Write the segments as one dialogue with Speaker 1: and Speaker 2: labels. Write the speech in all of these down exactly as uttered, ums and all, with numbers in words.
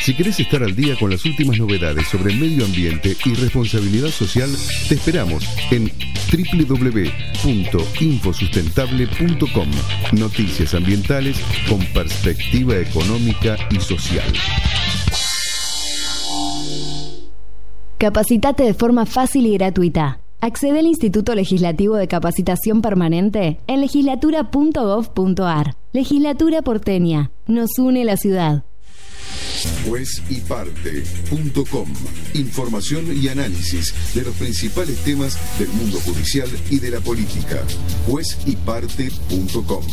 Speaker 1: Si querés estar al día con las últimas novedades sobre medio ambiente y responsabilidad social, te esperamos en doble u doble u doble u punto infosustentable punto com. Noticias ambientales con perspectiva económica y social.
Speaker 2: Capacitate de forma fácil y gratuita. Accede al Instituto Legislativo de Capacitación Permanente en legislatura punto gov punto ar. Legislatura porteña. Nos une la ciudad.
Speaker 1: juez y parte punto com. Información y análisis de los principales temas del mundo judicial y de la política. juez y parte punto com.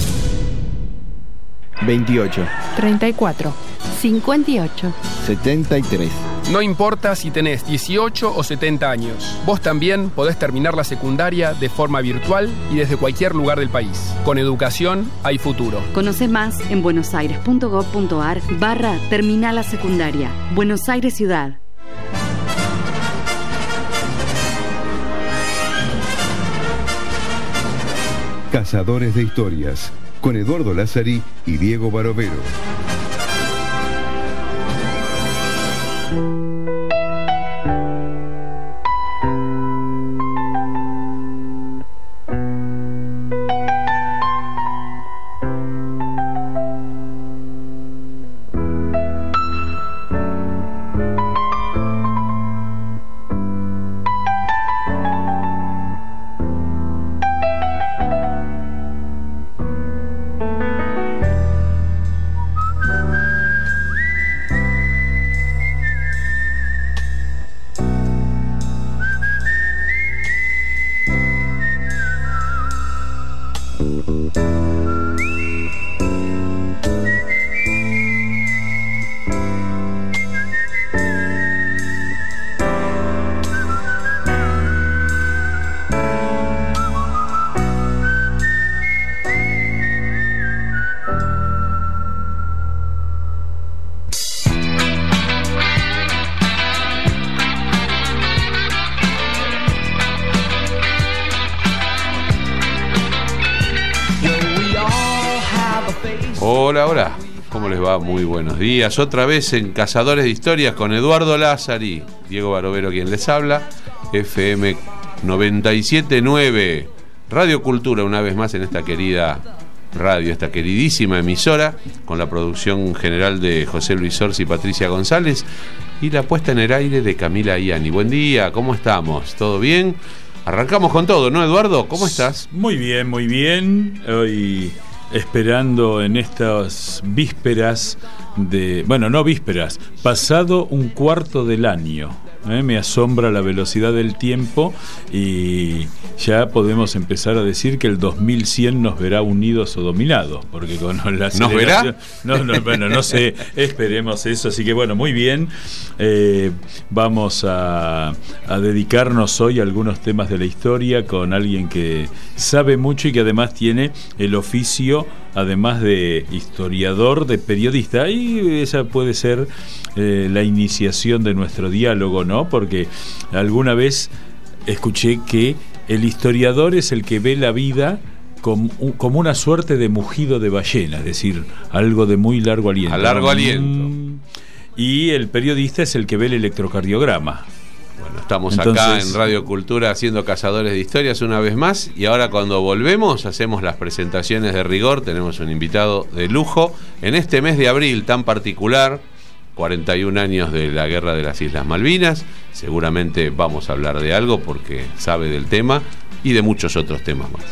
Speaker 3: veintiocho,
Speaker 4: treinta y cuatro, cincuenta y ocho,
Speaker 3: setenta y tres.
Speaker 5: No importa si tenés dieciocho o setenta años, vos también podés terminar la secundaria de forma virtual y desde cualquier lugar del país. Con educación hay futuro.
Speaker 6: Conoce más en buenosaires punto gov punto ar barra terminal la secundaria. Buenos Aires Ciudad.
Speaker 1: Cazadores de Historias, con Eduardo Lázari y Diego Barovero.
Speaker 7: Hola, hola, ¿cómo les va? Muy buenos días. Otra vez en Cazadores de Historias con Eduardo Lázari, Diego Barovero quien les habla, F M noventa y siete punto nueve, Radio Cultura, una vez más en esta querida radio, esta queridísima emisora, con la producción general de José Luis Orsi y Patricia González, y la puesta en el aire de Camila Iani. Buen día, ¿cómo estamos? ¿Todo bien? Arrancamos con todo, ¿no, Eduardo? ¿Cómo estás?
Speaker 8: Muy bien, muy bien. Hoy esperando en estas vísperas de... Bueno, no vísperas, pasado un cuarto del año. ¿eh? Me asombra la velocidad del tiempo y ya podemos empezar a decir que el dos mil cien nos verá unidos o dominados, porque con la
Speaker 7: ¿Nos verá?
Speaker 8: No, no, bueno, no sé, esperemos eso. Así que bueno, muy bien. Eh, vamos a, a dedicarnos hoy a algunos temas de la historia con alguien que sabe mucho y que además tiene el oficio, además de historiador, de periodista. Y esa puede ser eh, la iniciación de nuestro diálogo, ¿no? Porque alguna vez escuché que el historiador es el que ve la vida como, como una suerte de mugido de ballena, es decir, algo de muy largo aliento.
Speaker 7: A largo aliento.
Speaker 8: Y el periodista es el que ve el electrocardiograma.
Speaker 7: Bueno, estamos
Speaker 8: Entonces,
Speaker 7: acá en Radio Cultura haciendo Cazadores de Historias una vez más, y ahora cuando volvemos hacemos las presentaciones de rigor. Tenemos un invitado de lujo en este mes de abril tan particular, cuarenta y un años de la Guerra de las Islas Malvinas. Seguramente vamos a hablar de algo porque sabe del tema y de muchos otros temas más.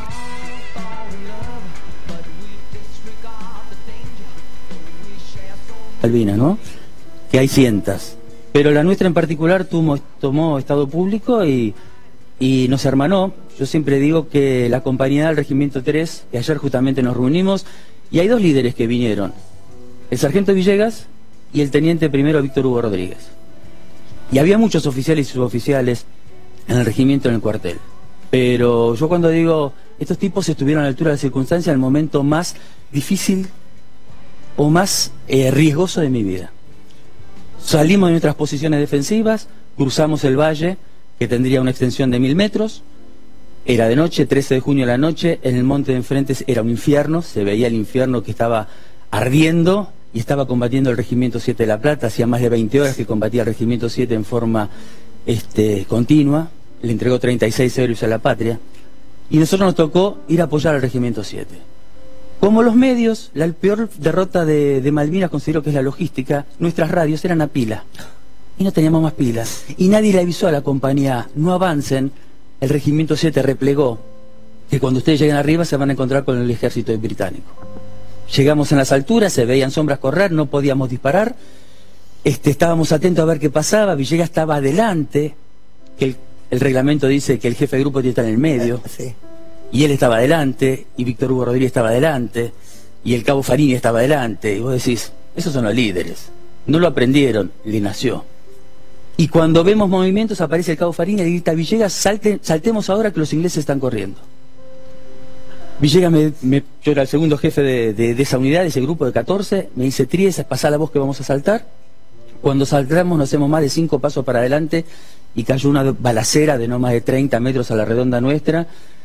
Speaker 9: Malvinas, ¿no? Que hay cientas. Pero la nuestra en particular tomó, tomó estado público y, y nos hermanó. Yo siempre digo que la compañía del Regimiento tres, que ayer justamente nos reunimos, y hay dos líderes que vinieron, el sargento Villegas y el teniente primero Víctor Hugo Rodríguez. Y había muchos oficiales y suboficiales en el regimiento, en el cuartel. Pero yo cuando digo, estos tipos estuvieron a la altura de la circunstancia en el momento más difícil o más eh, riesgoso de mi vida. Salimos de nuestras posiciones defensivas, cruzamos el valle, que tendría una extensión de mil metros, era de noche, trece de junio de la noche, en el monte de enfrente era un infierno, se veía el infierno que estaba ardiendo, y estaba combatiendo el Regimiento siete de La Plata, hacía más de veinte horas que combatía el Regimiento siete en forma este, continua, le entregó treinta y seis héroes a la patria, y nosotros nos tocó ir a apoyar al Regimiento siete. Como los medios, la peor derrota de, de Malvinas considero que es la logística, nuestras radios eran a pila, y no teníamos más pilas, y nadie le avisó a la compañía, no avancen, el Regimiento siete replegó, que cuando ustedes lleguen arriba se van a encontrar con el ejército británico. Llegamos en las alturas, se veían sombras correr, no podíamos disparar, este, estábamos atentos a ver qué pasaba, Villegas estaba adelante, que el, el reglamento dice que el jefe de grupo tiene que estar en el medio,
Speaker 10: Sí.
Speaker 9: y él estaba adelante, y Víctor Hugo Rodríguez estaba adelante, y el cabo Farini estaba adelante, y vos decís, esos son los líderes, no lo aprendieron, le nació. Y cuando vemos movimientos aparece el cabo Farini y le grita a Villegas, salte, saltemos ahora que los ingleses están corriendo. Villegas, me, me, yo era el segundo jefe de, de, de esa unidad, de ese grupo de catorce, me dice, Tries, pasá la voz que vamos a saltar. Cuando saltamos nos hacemos más de cinco pasos para adelante y cayó una balacera de no más de treinta metros a la redonda nuestra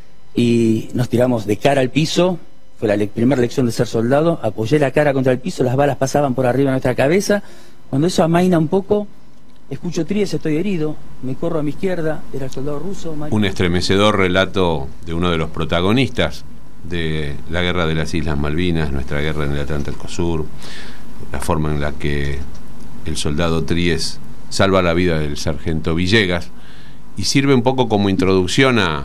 Speaker 9: y nos tiramos de cara al piso, fue la le primera lección de ser soldado, apoyé la cara contra el piso, las balas pasaban por arriba de nuestra cabeza, cuando eso amaina un poco, escucho Tries, estoy herido, me corro a mi izquierda, era el soldado ruso. Mario.
Speaker 7: Un estremecedor relato de uno de los protagonistas de la guerra de las Islas Malvinas, nuestra guerra en el Atlántico Sur, la forma en la que el soldado Tries salva la vida del sargento Villegas, y sirve un poco como introducción a,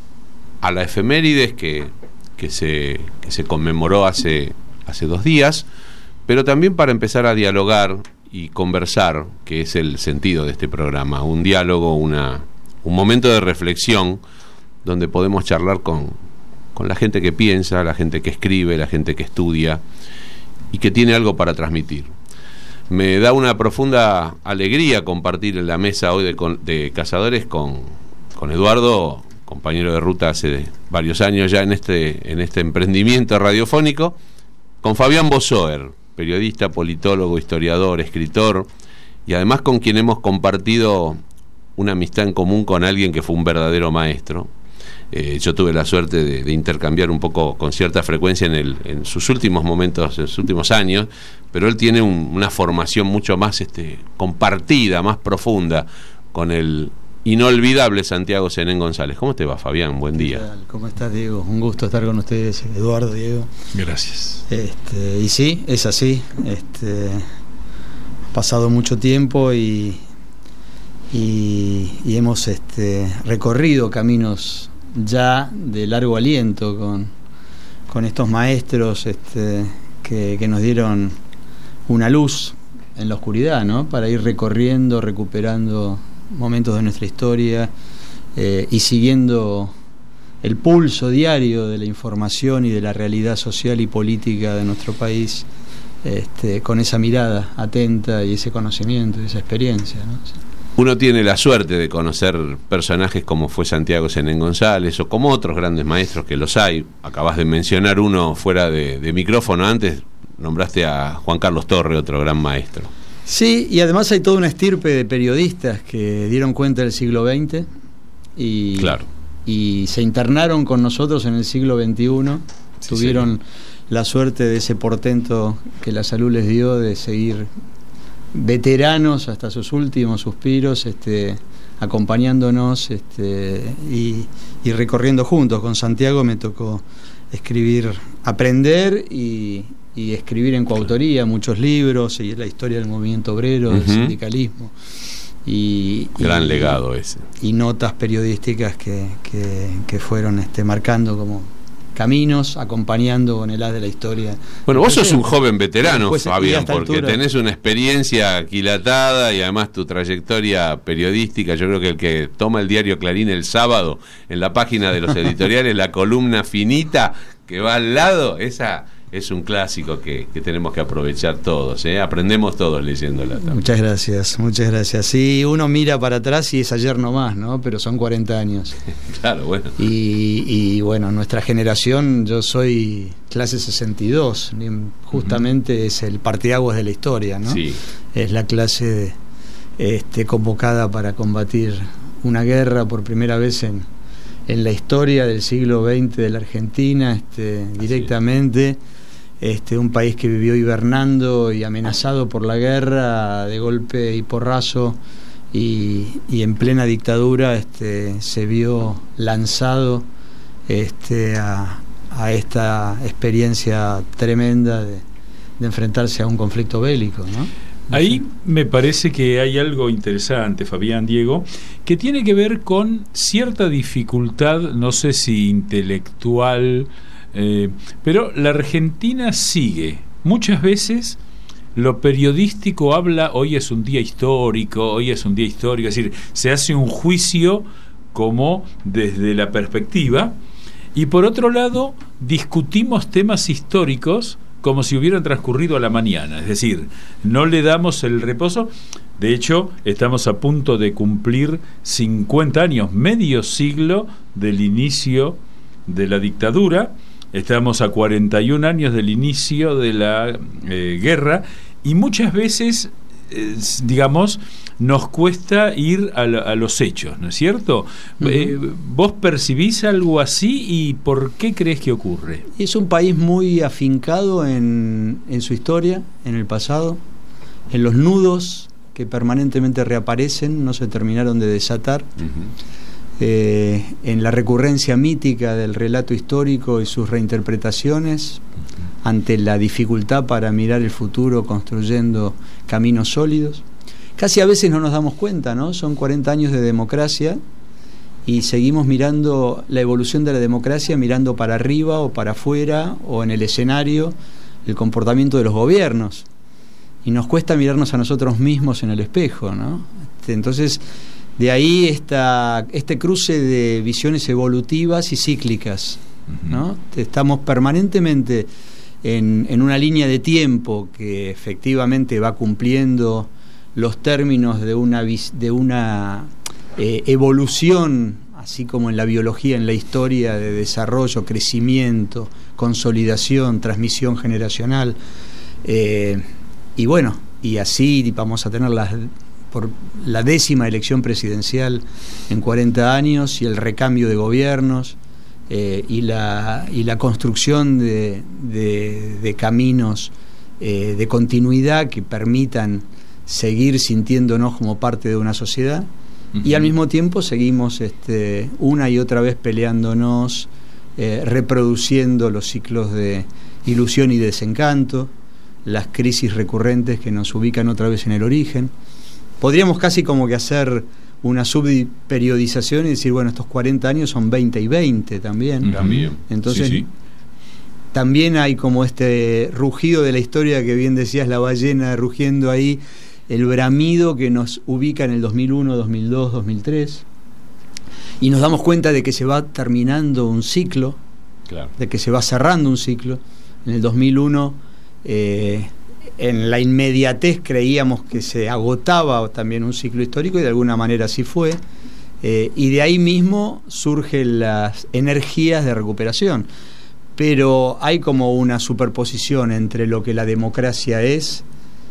Speaker 7: a la efemérides que, que, se, que se conmemoró hace, hace dos días, pero también para empezar a dialogar y conversar, que es el sentido de este programa, un diálogo, una, un momento de reflexión donde podemos charlar con con la gente que piensa, la gente que escribe, la gente que estudia y que tiene algo para transmitir. Me da una profunda alegría compartir en la mesa hoy de, de Cazadores con, con Eduardo, compañero de ruta hace varios años ya en este, en este emprendimiento radiofónico, con Fabián Bosoer, periodista, politólogo, historiador, escritor, y además con quien hemos compartido una amistad en común con alguien que fue un verdadero maestro. Eh, yo tuve la suerte de, de intercambiar un poco con cierta frecuencia en, el, en sus últimos momentos, en sus últimos años, pero él tiene un, una formación mucho más este, compartida, más profunda con el inolvidable Santiago Senén González. ¿Cómo te va, Fabián? Buen día.
Speaker 10: ¿Cómo estás, Diego? Un gusto estar con ustedes, Eduardo, Diego.
Speaker 8: Gracias.
Speaker 10: Este, y sí, es así. Este, ha pasado mucho tiempo y, y, y hemos este, recorrido caminos ya de largo aliento con, con estos maestros este, que, que nos dieron una luz en la oscuridad, ¿no? Para ir recorriendo, recuperando momentos de nuestra historia eh, y siguiendo el pulso diario de la información y de la realidad social y política de nuestro país este, con esa mirada atenta y ese conocimiento y esa experiencia, ¿no?
Speaker 7: Uno tiene la suerte de conocer personajes como fue Santiago Senén González o como otros grandes maestros que los hay. Acabas de mencionar uno fuera de, de micrófono, antes nombraste a Juan Carlos Torre, otro gran maestro.
Speaker 10: Sí, y además hay toda una estirpe de periodistas que dieron cuenta del siglo veinte y,
Speaker 7: claro.
Speaker 10: y se internaron con nosotros en el siglo veintiuno, sí, tuvieron sí. la suerte de ese portento que la salud les dio de seguir veteranos hasta sus últimos suspiros, este, acompañándonos este, y, y recorriendo juntos. Con Santiago me tocó escribir, aprender y, y escribir en coautoría muchos libros y la historia del movimiento obrero, uh-huh. del sindicalismo y,
Speaker 7: gran
Speaker 10: y,
Speaker 7: legado ese,
Speaker 10: y notas periodísticas que, que, que fueron este, marcando como caminos, acompañando con el haz de la historia.
Speaker 7: Bueno, vos sos un joven veterano,
Speaker 10: Después,
Speaker 7: Fabián, porque
Speaker 10: altura.
Speaker 7: tenés una experiencia aquilatada y además tu trayectoria periodística. Yo creo que el que toma el diario Clarín el sábado, en la página de los editoriales, la columna finita que va al lado, esa es un clásico que, que tenemos que aprovechar todos, ¿eh? Aprendemos todos leyéndola también.
Speaker 10: Muchas gracias, muchas gracias. Sí, uno mira para atrás y es ayer nomás, ¿no? Pero son cuarenta años.
Speaker 7: Claro, bueno.
Speaker 10: Y, y bueno, nuestra generación, yo soy clase sesenta y dos, justamente uh-huh. es el parteaguas de la historia, ¿no?
Speaker 7: Sí.
Speaker 10: Es la clase este, convocada para combatir una guerra por primera vez en, en la historia del siglo veinte de la Argentina, este, directamente. este, un país que vivió hibernando y amenazado por la guerra de golpe y porrazo, y, y en plena dictadura este, se vio lanzado este, a, a esta experiencia tremenda de, de enfrentarse a un conflicto bélico, ¿no?
Speaker 8: Ahí me parece que hay algo interesante, Fabián, Diego, que tiene que ver con cierta dificultad, no sé si intelectual, eh, pero la Argentina sigue. Muchas veces lo periodístico habla, hoy es un día histórico, hoy es un día histórico, es decir, se hace un juicio como desde la perspectiva, y por otro lado discutimos temas históricos como si hubieran transcurrido a la mañana, es decir, no le damos el reposo. De hecho, estamos a punto de cumplir cincuenta años, medio siglo del inicio de la dictadura, estamos a cuarenta y un años del inicio de la eh, guerra, y muchas veces, eh, digamos, nos cuesta ir a, la, a los hechos, ¿no es cierto? Uh-huh. Eh, ¿Vos percibís algo así y por qué crees que ocurre?
Speaker 10: Es un país muy afincado en, en su historia, en el pasado, en los nudos que permanentemente reaparecen, no se terminaron de desatar, uh-huh. eh, en la recurrencia mítica del relato histórico y sus reinterpretaciones, uh-huh. ante la dificultad para mirar el futuro construyendo caminos sólidos. Casi a veces no nos damos cuenta, ¿no? Son cuarenta años de democracia y seguimos mirando la evolución de la democracia, mirando para arriba o para afuera o en el escenario el comportamiento de los gobiernos. Y nos cuesta mirarnos a nosotros mismos en el espejo, ¿no? Entonces, de ahí esta, este cruce de visiones evolutivas y cíclicas, ¿no? Estamos permanentemente en, en una línea de tiempo que efectivamente va cumpliendo los términos de una, de una eh, evolución, así como en la biología, en la historia, de desarrollo, crecimiento, consolidación, transmisión generacional, eh, y bueno, y así vamos a tener las, por la décima elección presidencial en cuarenta años y el recambio de gobiernos, eh, y, la, y la construcción de, de, de caminos eh, de continuidad que permitan seguir sintiéndonos como parte de una sociedad. Uh-huh. Y al mismo tiempo seguimos este, una y otra vez peleándonos, eh, reproduciendo los ciclos de ilusión y desencanto, las crisis recurrentes que nos ubican otra vez en el origen. Podríamos casi como que hacer una subperiodización y decir, bueno, estos cuarenta años son veinte y veinte también.
Speaker 7: También.
Speaker 10: Entonces,
Speaker 7: sí, sí.
Speaker 10: También hay como este rugido de la historia que bien decías, la ballena rugiendo ahí, el bramido que nos ubica en el dos mil uno, dos mil dos, dos mil tres, y nos damos cuenta de que se va terminando un ciclo, claro. de que se va cerrando un ciclo. En el dos mil uno, eh, en la inmediatez creíamos que se agotaba también un ciclo histórico, y de alguna manera así fue, eh, y de ahí mismo surgen las energías de recuperación. Pero hay como una superposición entre lo que la democracia es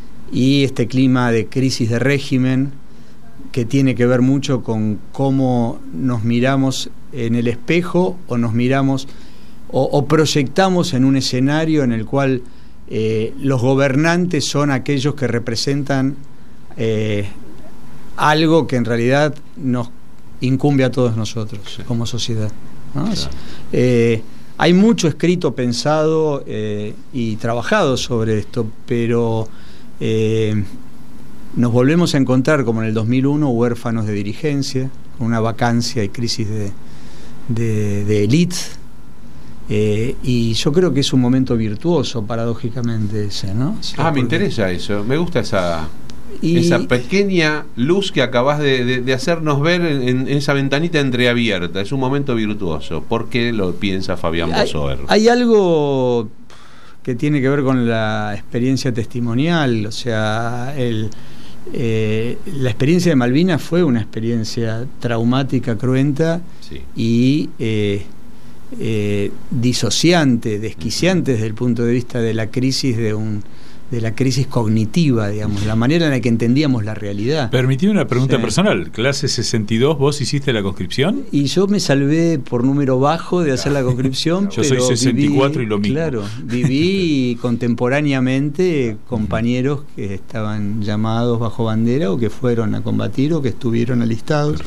Speaker 10: y este clima de crisis de régimen, que tiene que ver mucho con cómo nos miramos en el espejo o nos miramos o, o proyectamos en un escenario en el cual eh, los gobernantes son aquellos que representan eh, algo que en realidad nos incumbe a todos nosotros, sí. como sociedad, ¿no? Claro. Eh, hay mucho escrito, pensado eh, y trabajado sobre esto, pero Eh, nos volvemos a encontrar, como en el dos mil uno, huérfanos de dirigencia, con una vacancia y crisis de, de, de élite, eh, y yo creo que es un momento virtuoso, paradójicamente, ese, ¿no? O sea,
Speaker 7: ah, me interesa eso, me gusta esa, y, esa pequeña luz que acabas de, de, de hacernos ver en, en esa ventanita entreabierta. Es un momento virtuoso. ¿Por qué lo piensa Fabián Bosover?
Speaker 10: Hay, hay algo que tiene que ver con la experiencia testimonial, o sea, el, eh, la experiencia de Malvinas fue una experiencia traumática, cruenta, sí. y eh, eh, disociante, desquiciante desde el punto de vista de la crisis de un, de la crisis cognitiva, digamos, la manera en la que entendíamos la realidad.
Speaker 8: Permití una pregunta
Speaker 10: sí.
Speaker 8: personal. Clase sesenta y dos, ¿vos hiciste la conscripción?
Speaker 10: Y yo me salvé por número bajo de hacer la conscripción.
Speaker 8: Yo
Speaker 10: pero
Speaker 8: soy sesenta y cuatro
Speaker 10: viví,
Speaker 8: y lo mismo.
Speaker 10: Claro, viví contemporáneamente compañeros que estaban llamados bajo bandera o que fueron a combatir o que estuvieron alistados.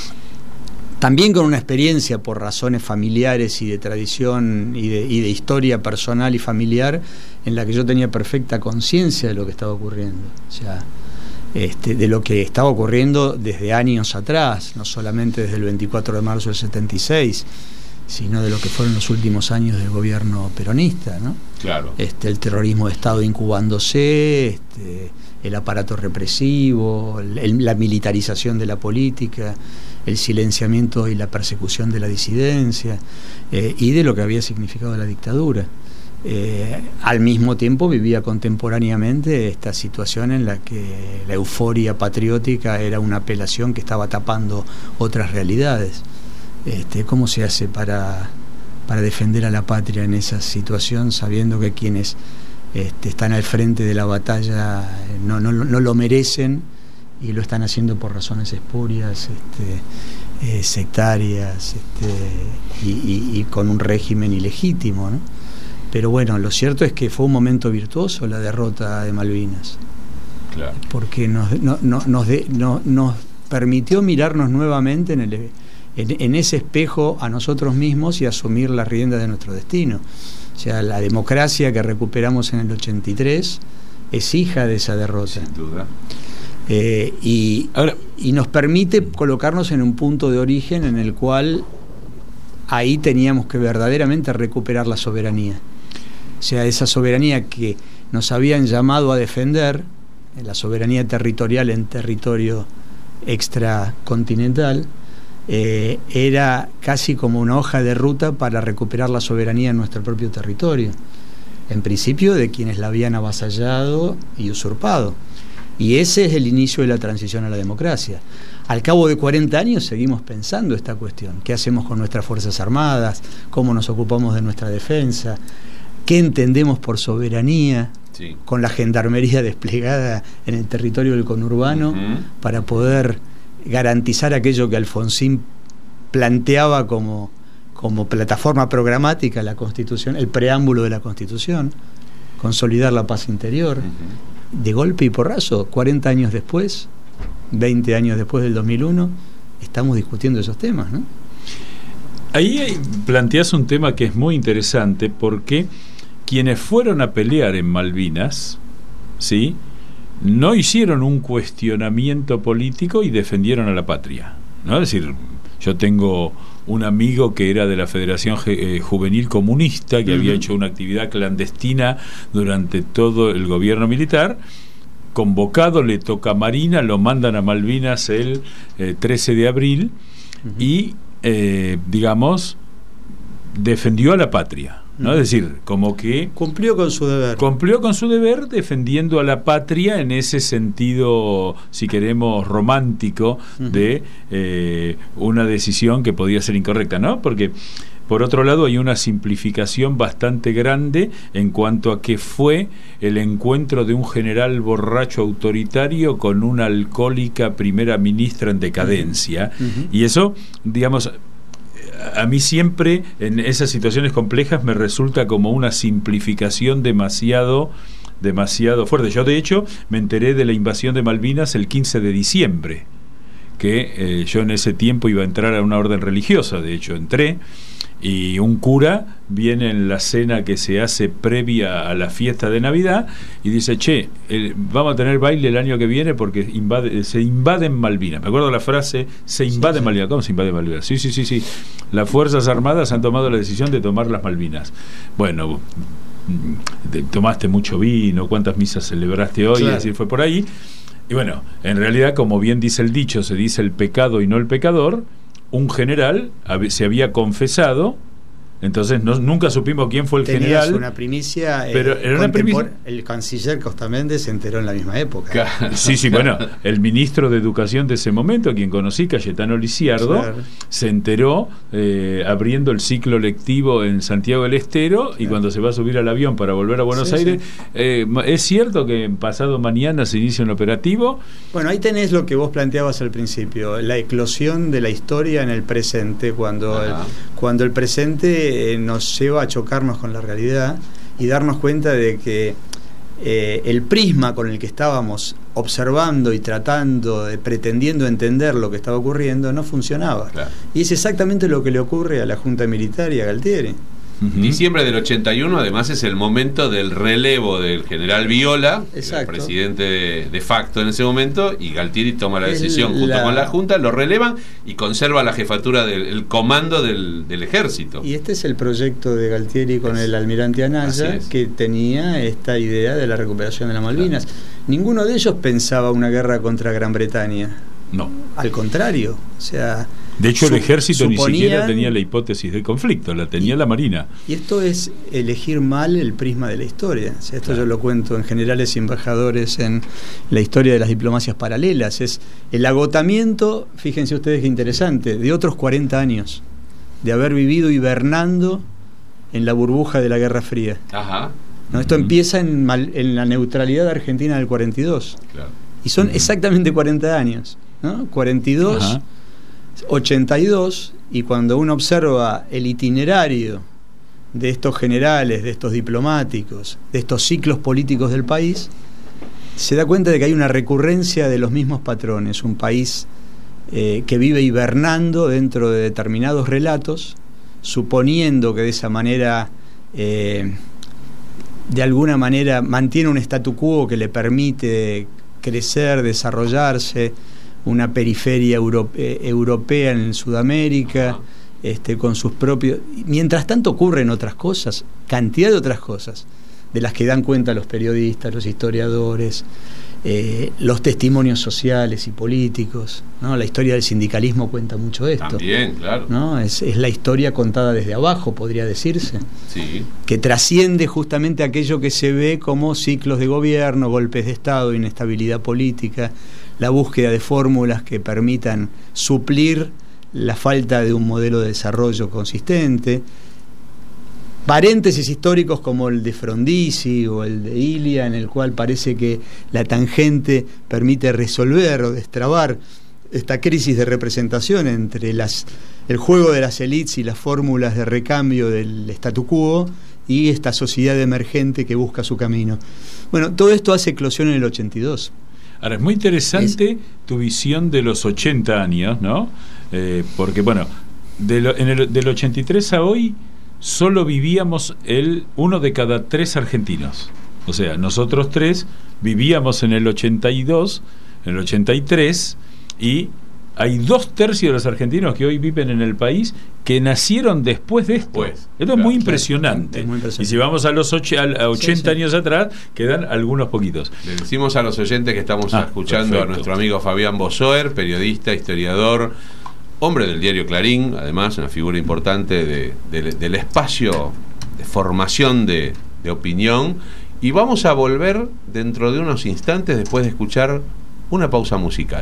Speaker 10: También con una experiencia por razones familiares y de tradición y de, y de historia personal y familiar en la que yo tenía perfecta conciencia de lo que estaba ocurriendo. O sea, este, de lo que estaba ocurriendo desde años atrás, no solamente desde el veinticuatro de marzo del setenta y seis, sino de lo que fueron los últimos años del gobierno peronista, ¿no?
Speaker 7: Claro.
Speaker 10: Este, el terrorismo de Estado incubándose, este, el aparato represivo, el, el, la militarización de la política, el silenciamiento y la persecución de la disidencia, eh, y de lo que había significado la dictadura. Eh, al mismo tiempo vivía contemporáneamente esta situación en la que la euforia patriótica era una apelación que estaba tapando otras realidades. Este, ¿Cómo se hace para, para defender a la patria en esa situación, sabiendo que quienes este, están al frente de la batalla no, no, no lo merecen y lo están haciendo por razones espurias, este, eh, sectarias, este, y, y, y con un régimen ilegítimo, ¿no? Pero bueno, lo cierto es que fue un momento virtuoso la derrota de Malvinas,
Speaker 7: claro.
Speaker 10: porque nos, no, no, nos, de, no, nos permitió mirarnos nuevamente en, el, en, en ese espejo a nosotros mismos y asumir la rienda de nuestro destino. O sea, la democracia que recuperamos en el ochenta y tres es hija de esa derrota.
Speaker 7: Sin duda.
Speaker 10: Eh, y, Ahora, y nos permite colocarnos en un punto de origen en el cual ahí teníamos que verdaderamente recuperar la soberanía. O sea, esa soberanía que nos habían llamado a defender, la soberanía territorial en territorio extracontinental, eh, era casi como una hoja de ruta para recuperar la soberanía en nuestro propio territorio, en principio de quienes la habían avasallado y usurpado. Y ese es el inicio de la transición a la democracia. Al cabo de cuarenta años seguimos pensando esta cuestión. ¿Qué hacemos con nuestras Fuerzas Armadas? ¿Cómo nos ocupamos de nuestra defensa? ¿Qué entendemos por soberanía? Sí. Con la gendarmería desplegada en el territorio del conurbano, uh-huh, para poder garantizar aquello que Alfonsín planteaba como, como plataforma programática, la Constitución, el preámbulo de la Constitución, consolidar la paz interior. Uh-huh. De golpe y porrazo, cuarenta años después, veinte años después del dos mil uno, estamos discutiendo esos temas, ¿no?
Speaker 8: Ahí planteas un tema que es muy interesante, porque quienes fueron a pelear en Malvinas, ¿sí?, no hicieron un cuestionamiento político y defendieron a la patria, ¿no? Es decir, yo tengo un amigo que era de la Federación eh, Juvenil Comunista, que uh-huh. había hecho una actividad clandestina durante todo el gobierno militar. Convocado, le toca Marina, lo mandan a Malvinas el eh, trece de abril, uh-huh. y, eh, digamos, defendió a la patria, ¿no? Uh-huh. Es decir, como que
Speaker 10: cumplió con su deber.
Speaker 8: Cumplió con su deber defendiendo a la patria en ese sentido, si queremos, romántico, uh-huh. de eh, una decisión que podía ser incorrecta, ¿no? Porque por otro lado hay una simplificación bastante grande en cuanto a que fue el encuentro de un general borracho autoritario con una alcohólica primera ministra en decadencia, uh-huh. y eso, digamos, a mí siempre en esas situaciones complejas me resulta como una simplificación demasiado demasiado fuerte. Yo de hecho me enteré de la invasión de Malvinas el quince de diciembre, que eh, yo en ese tiempo iba a entrar a una orden religiosa. De hecho entré, y un cura viene en la cena que se hace previa a la fiesta de Navidad y dice: che, el, vamos a tener baile el año que viene porque invade, se invaden Malvinas. Me acuerdo la frase, se invade sí, Malvinas. Sí. ¿Cómo se invade Malvinas? Sí, sí, sí, sí. Las Fuerzas Armadas han tomado la decisión de tomar las Malvinas. Bueno, tomaste mucho vino, ¿cuántas misas celebraste hoy? Claro. Es decir, fue por ahí. Y bueno, en realidad, como bien dice el dicho, se dice el pecado y no el pecador. Un general se había confesado Entonces no, nunca supimos quién fue el
Speaker 10: Tenías
Speaker 8: general.
Speaker 10: una primicia,
Speaker 8: pero
Speaker 10: eh,
Speaker 8: era una primicia.
Speaker 10: El canciller Costa Méndez se enteró en la misma época.
Speaker 8: Claro. Sí, sí, bueno, el ministro de Educación de ese momento, a quien conocí, Cayetano Lisiardo, claro, se enteró eh, abriendo el ciclo lectivo en Santiago del Estero, y claro, cuando se va a subir al avión para volver a Buenos sí, Aires, sí. Eh, ¿es cierto que pasado mañana se inicia un operativo?
Speaker 10: Bueno, ahí tenés lo que vos planteabas al principio, la eclosión de la historia en el presente, cuando, el, cuando el presente nos lleva a chocarnos con la realidad y darnos cuenta de que eh, el prisma con el que estábamos observando y tratando, de, pretendiendo entender lo que estaba ocurriendo, no funcionaba. Claro. Y es exactamente lo que le ocurre a la Junta Militar y a Galtieri.
Speaker 7: Uh-huh. Diciembre del ochenta y uno, además, es el momento del relevo del general Viola, el presidente de, de facto en ese momento, y Galtieri toma la decisión el, junto la... con la Junta, lo relevan y conserva la jefatura del el comando del, del ejército.
Speaker 10: Y este es el proyecto de Galtieri con es, el almirante Anaya, que tenía esta idea de la recuperación de las Malvinas. Claro. Ninguno de ellos pensaba una guerra contra Gran Bretaña.
Speaker 8: No.
Speaker 10: Al contrario, o sea...
Speaker 8: De hecho, el ejército suponían, ni siquiera tenía la hipótesis de conflicto, la tenía y, la Marina.
Speaker 10: Y esto es elegir mal el prisma de la historia. O sea, esto claro, yo lo cuento en Generales y Embajadores, en la historia de las diplomacias paralelas. Es el agotamiento, fíjense ustedes qué interesante, de otros cuarenta años, de haber vivido hibernando en la burbuja de la Guerra Fría.
Speaker 7: Ajá.
Speaker 10: ¿No? Esto uh-huh. empieza en, mal, en la neutralidad de Argentina del cuarenta y dos. Claro. Y son uh-huh. exactamente cuarenta años, ¿no? cuarenta y dos... Ajá. ochenta y dos, y cuando uno observa el itinerario de estos generales, de estos diplomáticos, de estos ciclos políticos del país, se da cuenta de que hay una recurrencia de los mismos patrones. Un país eh, que vive hibernando dentro de determinados relatos, suponiendo que de esa manera, eh, de alguna manera, mantiene un statu quo que le permite crecer, desarrollarse, una periferia europe, europea en Sudamérica, este, con sus propios... Mientras tanto ocurren otras cosas, cantidad de otras cosas, de las que dan cuenta los periodistas, los historiadores, eh, los testimonios sociales y políticos, ¿no? La historia del sindicalismo cuenta mucho esto.
Speaker 7: También, claro.
Speaker 10: ¿No? Es, es la historia contada desde abajo, podría decirse.
Speaker 7: Sí.
Speaker 10: Que trasciende justamente aquello que se ve como ciclos de gobierno, golpes de Estado, inestabilidad política, la búsqueda de fórmulas que permitan suplir la falta de un modelo de desarrollo consistente, paréntesis históricos como el de Frondizi o el de Ilia, en el cual parece que la tangente permite resolver o destrabar esta crisis de representación entre las, el juego de las élites y las fórmulas de recambio del statu quo y esta sociedad emergente que busca su camino. Bueno, todo esto hace eclosión en el ochenta y dos.
Speaker 8: Ahora, es muy interesante es... tu visión de los ochenta años, ¿no? Eh, porque, bueno, de lo, en el, del ochenta y tres a hoy solo vivíamos el uno de cada tres argentinos. O sea, nosotros tres vivíamos en el ochenta y dos, en el ochenta y tres, y hay dos tercios de los argentinos que hoy viven en el país que nacieron después de esto. Pues, esto claro, es muy impresionante. Es muy impresionante. Y si vamos a los ocho, a ochenta sí, sí. años atrás, quedan algunos poquitos.
Speaker 7: Le decimos a los oyentes que estamos ah, escuchando perfecto. a nuestro amigo Fabián Bosoer, periodista, historiador, hombre del diario Clarín, además una figura importante de, de, del espacio de formación de, de opinión. Y vamos a volver dentro de unos instantes después de escuchar una pausa musical.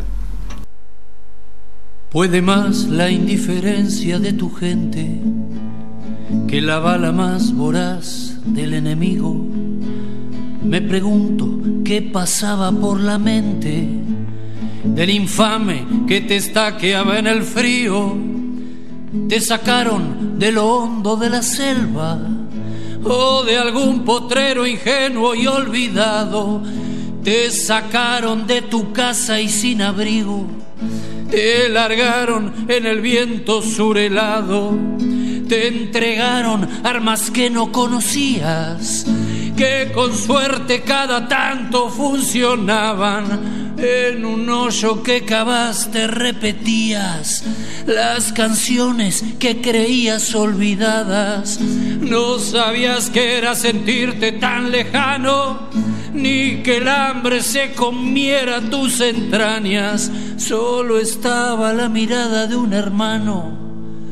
Speaker 11: Puede más la indiferencia de tu gente que la bala más voraz del enemigo. Me pregunto qué pasaba por la mente del infame que te estaqueaba en el frío. Te sacaron de lo hondo de la selva o de algún potrero ingenuo y olvidado. Te sacaron de tu casa y sin abrigo. Te largaron en el viento surhelado, te entregaron armas que no conocías, que con suerte cada tanto funcionaban. En un hoyo que cavaste repetías las canciones que creías olvidadas. No sabías que era sentirte tan lejano, ni que el hambre se comiera tus entrañas. Solo estaba la mirada de un hermano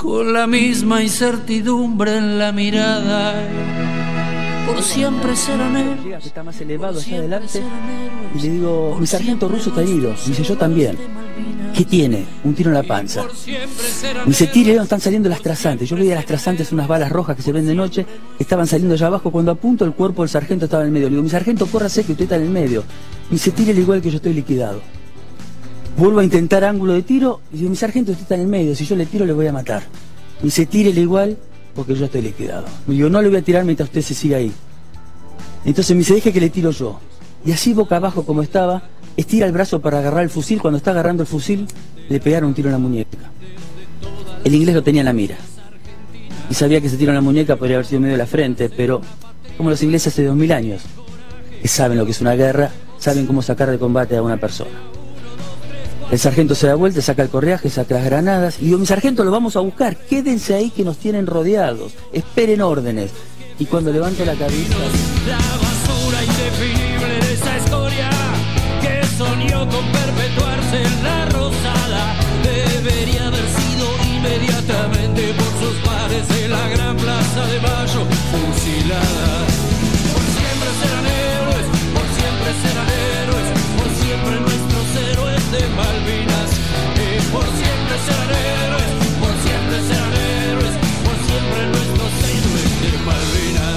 Speaker 11: con la misma incertidumbre en la mirada. Por siempre serán héroes.
Speaker 9: Llega que está más elevado allá adelante y le digo, mi sargento ruso está herido. Me dice, yo también. ¿Qué tiene? Un tiro en la panza. Me dice, tire, están saliendo las trazantes. Yo veía las trazantes, unas balas rojas que se ven de noche, que estaban saliendo allá abajo. Cuando apunto, el cuerpo del sargento estaba en el medio. Le digo, mi sargento, córrase que usted está en el medio. Me dice, tírele igual que yo estoy liquidado. Vuelvo a intentar ángulo de tiro y digo, mi sargento, usted está en el medio. Si yo le tiro, le voy a matar. Me dice, tírele igual porque yo estoy liquidado. Me digo, no le voy a tirar mientras usted se siga ahí. Entonces me dice, deje que le tiro yo. Y así boca abajo como estaba, estira el brazo para agarrar el fusil. Cuando está agarrando el fusil, le pegaron un tiro en la muñeca. El inglés lo tenía en la mira. Y sabía que ese tiro en la muñeca podría haber sido medio de la frente, pero como los ingleses hace dos mil años, que saben lo que es una guerra, saben cómo sacar de combate a una persona. El sargento se da vuelta, saca el correaje, saca las granadas. Y digo, mi sargento, lo vamos a buscar. Quédense ahí que nos tienen rodeados. Esperen órdenes. Y cuando levanto la cabeza...
Speaker 11: La basura indefinible de esa historia que soñó con perpetuarse en la Rosada debería haber sido inmediatamente por sus pares en la gran plaza de Mayo fusilada. Por siempre serán héroes, por siempre serán héroes, por siempre nuestros héroes de Malvinas. Eh, por siempre serán héroes, por siempre serán héroes, por siempre nuestros héroes de Malvinas.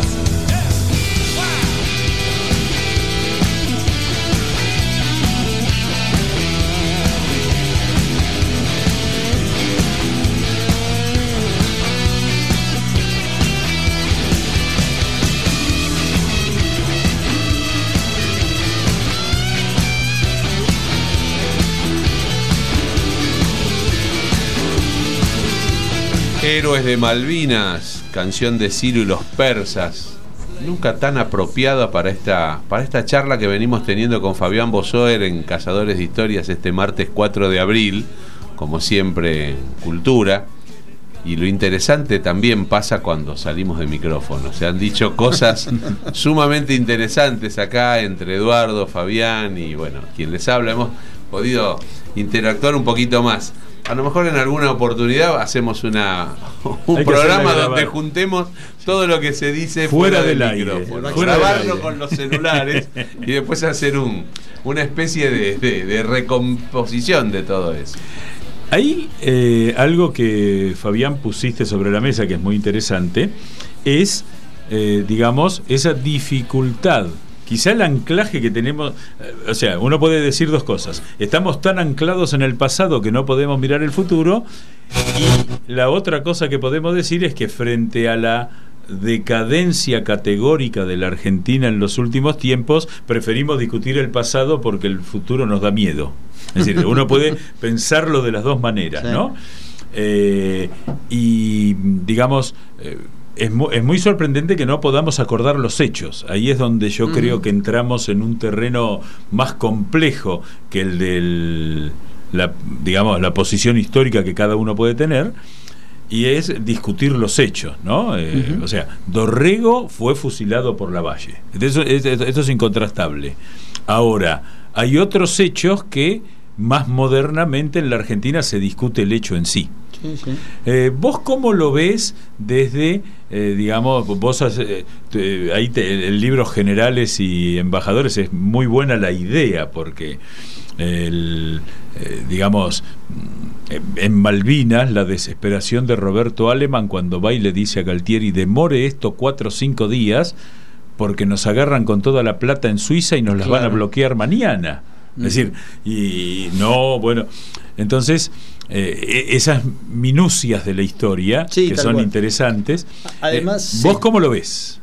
Speaker 7: Héroes de Malvinas, canción de Ciro y los persas. Nunca tan apropiada para esta, para esta charla que venimos teniendo con Fabián Bosoer en Cazadores de Historias este martes cuatro de abril, como siempre, cultura. Y lo interesante también pasa cuando salimos de micrófono. Se han dicho cosas sumamente interesantes acá entre Eduardo, Fabián y bueno, quien les habla. Hemos podido interactuar un poquito más. A lo mejor en alguna oportunidad hacemos una un programa donde juntemos todo lo que se dice fuera, fuera del, del micrófono, fuera grabarlo del con los celulares y después hacer un una especie de, de, de recomposición de todo eso.
Speaker 8: Hay eh, algo que, Fabián, pusiste sobre la mesa que es muy interesante, es, eh, digamos, esa dificultad. Quizá el anclaje que tenemos, o sea, uno puede decir dos cosas. Estamos tan anclados en el pasado que no podemos mirar el futuro. Y la otra cosa que podemos decir es que frente a la decadencia categórica de la Argentina en los últimos tiempos, preferimos discutir el pasado porque el futuro nos da miedo. Es decir, uno puede pensarlo de las dos maneras, sí. ¿no? Eh, y, digamos... Eh, Es muy, es muy sorprendente que no podamos acordar los hechos. Ahí es donde yo uh-huh. creo que entramos en un terreno más complejo que el de la, digamos, la posición histórica que cada uno puede tener, y es discutir los hechos, ¿no? Eh, uh-huh. O sea, Dorrego fue fusilado por Lavalle. Eso, esto es incontrastable. Ahora, hay otros hechos que más modernamente en la Argentina se discute el hecho en sí. Sí, sí. Eh, ¿Vos cómo lo ves desde, eh, digamos, vos eh, te, ahí te, el libro Generales y Embajadores es muy buena la idea porque, el, eh, digamos, en Malvinas la desesperación de Roberto Aleman cuando va y le dice a Galtieri demore esto cuatro o cinco días porque nos agarran con toda la plata en Suiza y nos las claro. van a bloquear mañana. Es decir, y no, bueno, entonces eh, esas minucias de la historia sí, que son cual. interesantes. Además, eh, ¿vos sí. cómo lo ves?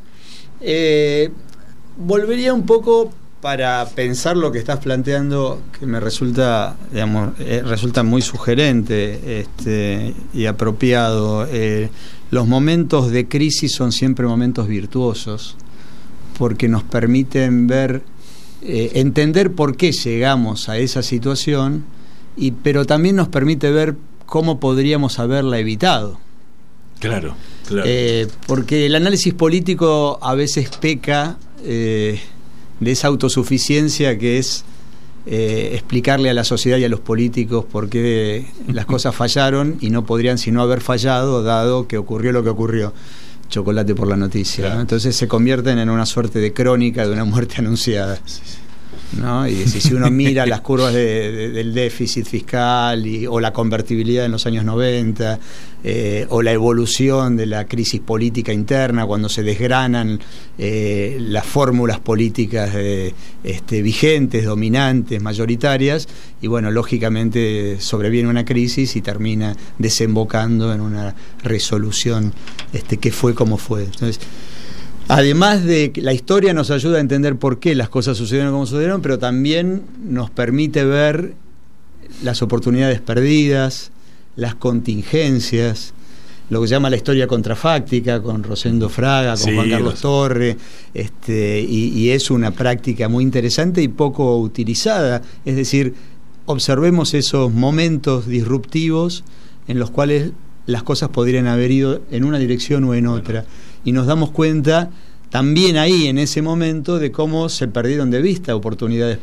Speaker 10: Eh, volvería un poco para pensar lo que estás planteando, que me resulta, digamos, eh, resulta muy sugerente este, y apropiado. Eh, los momentos de crisis son siempre momentos virtuosos, porque nos permiten ver Eh, entender por qué llegamos a esa situación, y, pero también nos permite ver cómo podríamos haberla evitado.
Speaker 8: Claro, claro.
Speaker 10: Eh, porque el análisis político a veces peca eh, de esa autosuficiencia que es eh, explicarle a la sociedad y a los políticos por qué las cosas fallaron y no podrían sino haber fallado, dado que ocurrió lo que ocurrió. Chocolate por la noticia, claro. ¿no? Entonces se convierten en una suerte de crónica de una muerte anunciada. Sí, sí. ¿No? Y si, si uno mira las curvas de, de, del déficit fiscal y, o la convertibilidad en los años noventa, eh, o la evolución de la crisis política interna cuando se desgranan eh, las fórmulas políticas eh, este, vigentes, dominantes, mayoritarias, y bueno, lógicamente sobreviene una crisis y termina desembocando en una resolución este, que fue como fue. Entonces, además de que la historia nos ayuda a entender por qué las cosas sucedieron como sucedieron, pero también nos permite ver las oportunidades perdidas, las contingencias, lo que se llama la historia contrafáctica, con Rosendo Fraga, con sí, Juan Carlos los... Torre, este, y, y es una práctica muy interesante y poco utilizada. Es decir, observemos esos momentos disruptivos en los cuales las cosas podrían haber ido en una dirección o en otra. Bueno. Y nos damos cuenta también ahí, en ese momento, de cómo se perdieron de vista oportunidades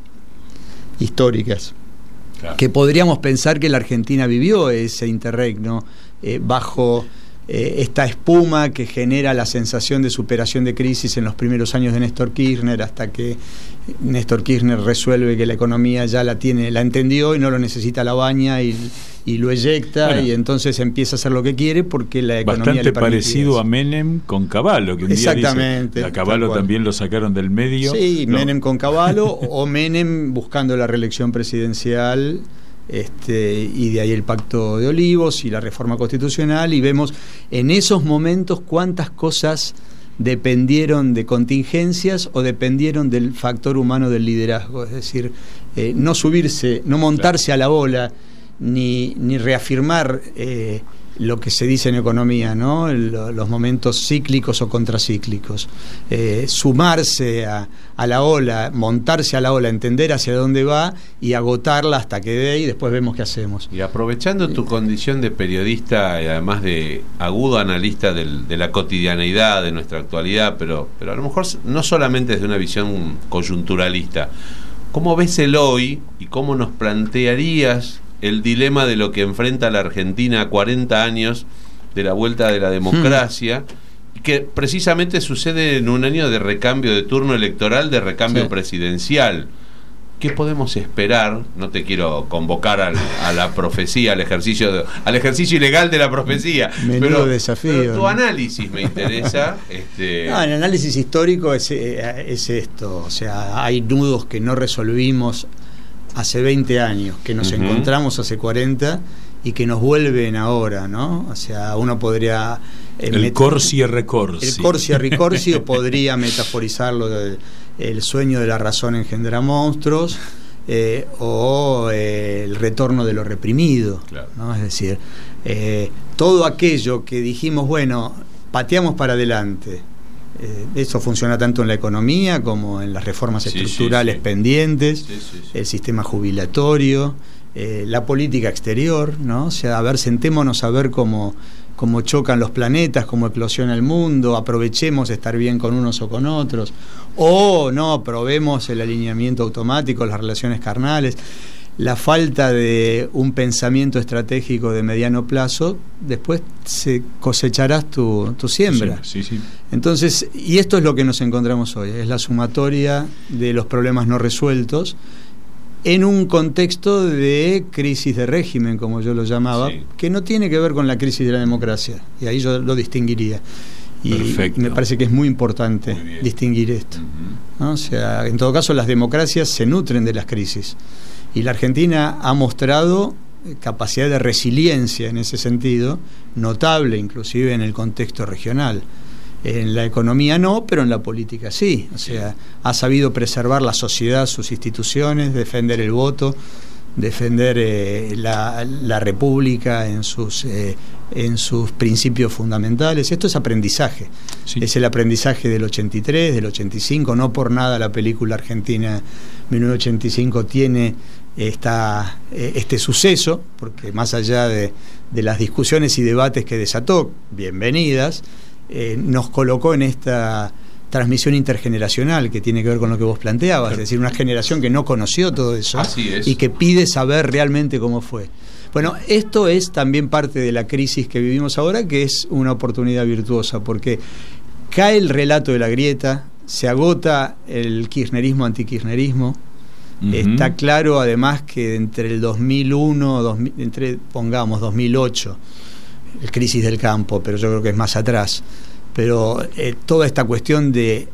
Speaker 10: históricas. Claro. Que podríamos pensar que la Argentina vivió ese interregno eh, bajo eh, esta espuma que genera la sensación de superación de crisis en los primeros años de Néstor Kirchner, hasta que Néstor Kirchner resuelve que la economía ya la tiene, la entendió y no lo necesita la baña y, y lo eyecta, bueno, y entonces empieza a hacer lo que quiere porque la economía
Speaker 8: bastante
Speaker 10: le permite
Speaker 8: parecido eso. A Menem con Cavallo, que un
Speaker 10: exactamente,
Speaker 8: día dice, a Cavallo también lo sacaron del medio.
Speaker 10: Sí,
Speaker 8: no.
Speaker 10: Menem con Cavallo o Menem buscando la reelección presidencial. Este, y de ahí el Pacto de Olivos y la reforma constitucional, y vemos en esos momentos cuántas cosas dependieron de contingencias o dependieron del factor humano del liderazgo, es decir, eh, no subirse, no montarse claro. a la ola, ni, ni reafirmar eh, lo que se dice en economía, ¿no? El, los momentos cíclicos o contracíclicos, eh, sumarse a, a la ola, montarse a la ola, entender hacia dónde va y agotarla hasta que dé, y después vemos qué hacemos.
Speaker 7: Y aprovechando tu condición de periodista y además de agudo analista del, de la cotidianeidad de nuestra actualidad, pero, pero a lo mejor no solamente desde una visión coyunturalista, ¿cómo ves el hoy y cómo nos plantearías el dilema de lo que enfrenta la Argentina a cuarenta años de la vuelta de la democracia, hmm. y que precisamente sucede en un año de recambio de turno electoral, de recambio sí. presidencial? ¿Qué podemos esperar? No te quiero convocar al, a la profecía, al ejercicio de, al ejercicio ilegal de la profecía.
Speaker 10: Menudo
Speaker 7: pero,
Speaker 10: desafío.
Speaker 7: Pero tu
Speaker 10: ¿no?
Speaker 7: análisis me interesa. este...
Speaker 10: No, el análisis histórico es, es esto. O sea, hay nudos que no resolvimos hace veinte años, que nos uh-huh. encontramos hace cuarenta y que nos vuelven ahora, ¿no? O sea, uno podría...
Speaker 8: Eh, el met- corsi e recorsi.
Speaker 10: El corsi e ricorsi, o podría metaforizarlo del el sueño de la razón engendra monstruos, eh, o eh, el retorno de lo reprimido, claro. ¿no? Es decir, eh, todo aquello que dijimos, bueno, pateamos para adelante. Eh, eso funciona tanto en la economía como en las reformas sí, estructurales sí, sí. pendientes, sí, sí, sí. el sistema jubilatorio, eh, la política exterior, ¿no? O sea, a ver, sentémonos a ver cómo, cómo chocan los planetas, cómo eclosiona el mundo, aprovechemos estar bien con unos o con otros, o no, probemos el alineamiento automático, las relaciones carnales. La falta de un pensamiento estratégico de mediano plazo, después se cosecharás tu, tu siembra.
Speaker 8: Sí, sí, sí.
Speaker 10: Entonces, y esto es lo que nos encontramos hoy, es la sumatoria de los problemas no resueltos en un contexto de crisis de régimen, como yo lo llamaba, sí. que no tiene que ver con la crisis de la democracia, y ahí yo lo distinguiría. Y Perfecto. me parece que es muy importante muy distinguir esto. Uh-huh. ¿no? O sea, en todo caso, las democracias se nutren de las crisis. Y la Argentina ha mostrado capacidad de resiliencia en ese sentido, notable inclusive en el contexto regional. En la economía no, pero en la política sí. O sea, ha sabido preservar la sociedad, sus instituciones, defender el voto, defender eh, la, la república en sus, eh, en sus principios fundamentales. Esto es aprendizaje. Sí. Es el aprendizaje del ochenta y tres, del ochenta y cinco. No por nada la película argentina mil novecientos ochenta y cinco tiene esta, este suceso, porque más allá de, de las discusiones y debates que desató, bienvenidas, eh, nos colocó en esta transmisión intergeneracional que tiene que ver con lo que vos planteabas, es decir, una generación que no conoció todo eso.
Speaker 7: Así es.
Speaker 10: Y que pide saber realmente cómo fue. Bueno, esto es también parte de la crisis que vivimos ahora, que es una oportunidad virtuosa, porque cae el relato de la grieta, se agota el kirchnerismo, antikirchnerismo. Uh-huh. Está claro además que entre el dos mil uno, dos mil, entre, pongamos, dos mil ocho, el crisis del campo, pero yo creo que es más atrás, pero eh, toda esta cuestión de,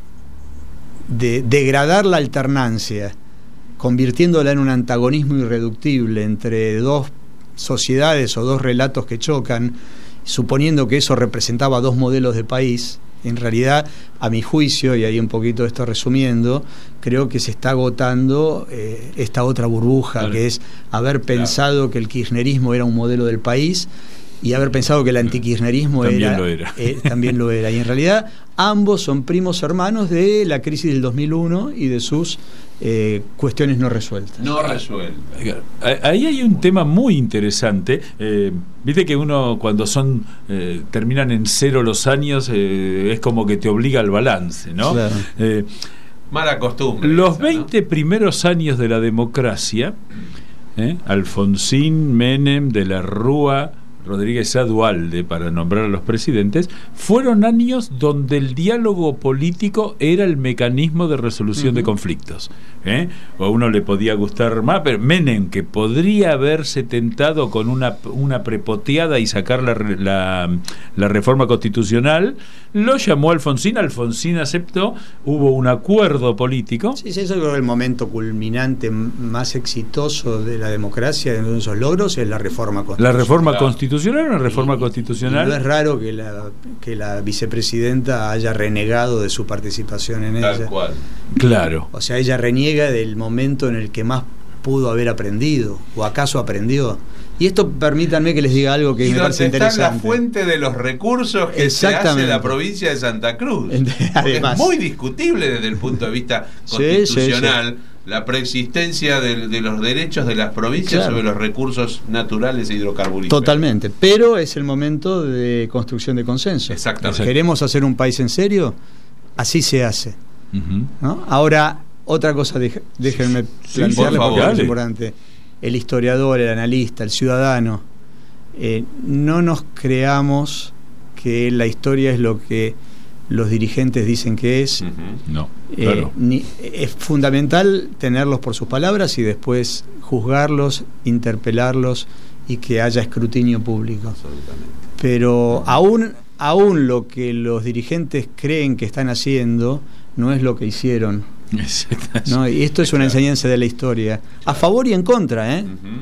Speaker 10: de degradar la alternancia, convirtiéndola en un antagonismo irreductible entre dos sociedades o dos relatos que chocan, suponiendo que eso representaba dos modelos de país, en realidad, a mi juicio, y ahí un poquito esto resumiendo, creo que se está agotando eh, esta otra burbuja, claro, que es haber pensado, claro, que el kirchnerismo era un modelo del país y haber pensado que el antikirchnerismo
Speaker 8: también
Speaker 10: era,
Speaker 8: lo era.
Speaker 10: Eh, también lo era. Y en realidad ambos son primos hermanos de la crisis del dos mil uno y de sus eh, cuestiones no resueltas.
Speaker 7: No resueltas.
Speaker 8: Ahí hay un tema muy interesante. Eh, Viste que uno cuando son eh, terminan en cero los años eh, es como que te obliga al balance, ¿no?
Speaker 10: Claro.
Speaker 8: Eh,
Speaker 7: Mala costumbre.
Speaker 8: Los
Speaker 7: esa,
Speaker 8: veinte, ¿no?, primeros años de la democracia, ¿eh? Alfonsín, Menem, de la Rúa, Rodríguez A. Duhalde, para nombrar a los presidentes, fueron años donde el diálogo político era el mecanismo de resolución uh-huh. de conflictos. ¿eh? O a uno le podía gustar más, pero Menem, que podría haberse tentado con una, una prepoteada y sacar la, la, la reforma constitucional, lo llamó Alfonsín, Alfonsín aceptó, hubo un acuerdo político.
Speaker 10: Sí, sí, eso creo que el momento culminante más exitoso de la democracia, de esos logros, es la reforma constitucional.
Speaker 8: La reforma constitucional. Una reforma
Speaker 10: y,
Speaker 8: constitucional.
Speaker 10: Y no es raro que la, que la vicepresidenta haya renegado de su participación en
Speaker 7: Tal
Speaker 10: ella.
Speaker 7: Cual.
Speaker 8: Claro.
Speaker 10: O sea, ella reniega del momento en el que más pudo haber aprendido, o acaso aprendió. Y esto, permítanme que les diga algo que
Speaker 7: y
Speaker 10: me parece interesante.
Speaker 7: Está la fuente de los recursos que se hace la provincia de Santa Cruz. Además, es muy discutible desde el punto de vista constitucional. Sí, sí, sí. La preexistencia de, de los derechos de las provincias, claro, sobre los recursos naturales e hidrocarburíferos.
Speaker 10: Totalmente, pero es el momento de construcción de consenso.
Speaker 7: Exactamente.
Speaker 10: ¿Queremos hacer un país en serio? Así se hace. Uh-huh. ¿No? Ahora, otra cosa, de, déjenme sí, plantearle por porque es importante. El historiador, el analista, el ciudadano, eh, no nos creamos que la historia es lo que los dirigentes dicen que es.
Speaker 8: Uh-huh. No,
Speaker 10: eh,
Speaker 8: claro.
Speaker 10: Ni, es fundamental tenerlos por sus palabras y después juzgarlos, interpelarlos y que haya escrutinio público. Pero aún, aún lo que los dirigentes creen que están haciendo no es lo que hicieron, ¿no? Y esto es una enseñanza de la historia, a favor y en contra, ¿eh? Uh-huh.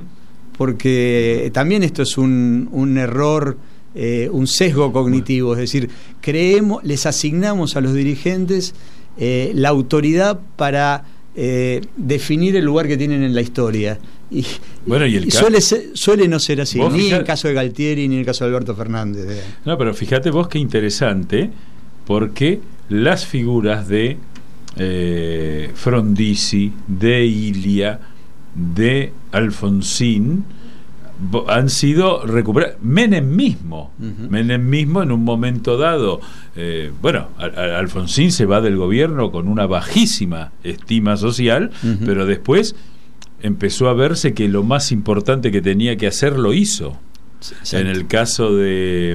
Speaker 10: Porque también esto es un, un error, eh, un sesgo cognitivo, es decir, creemos, les asignamos a los dirigentes eh, la autoridad para eh, definir el lugar que tienen en la historia. Y, bueno, y, el y suele, ser, suele no ser así, ni fijate, en el caso de Galtieri ni en el caso de Alberto Fernández. Eh.
Speaker 8: No, pero fíjate vos qué interesante, porque las figuras de eh, Frondizi, de Ilia, de Alfonsín han sido recuperadas. Menem mismo, uh-huh. Menem mismo en un momento dado, eh, bueno, a, a Alfonsín se va del gobierno con una bajísima estima social, uh-huh. pero después empezó a verse que lo más importante que tenía que hacer lo hizo. Exacto. En el caso de,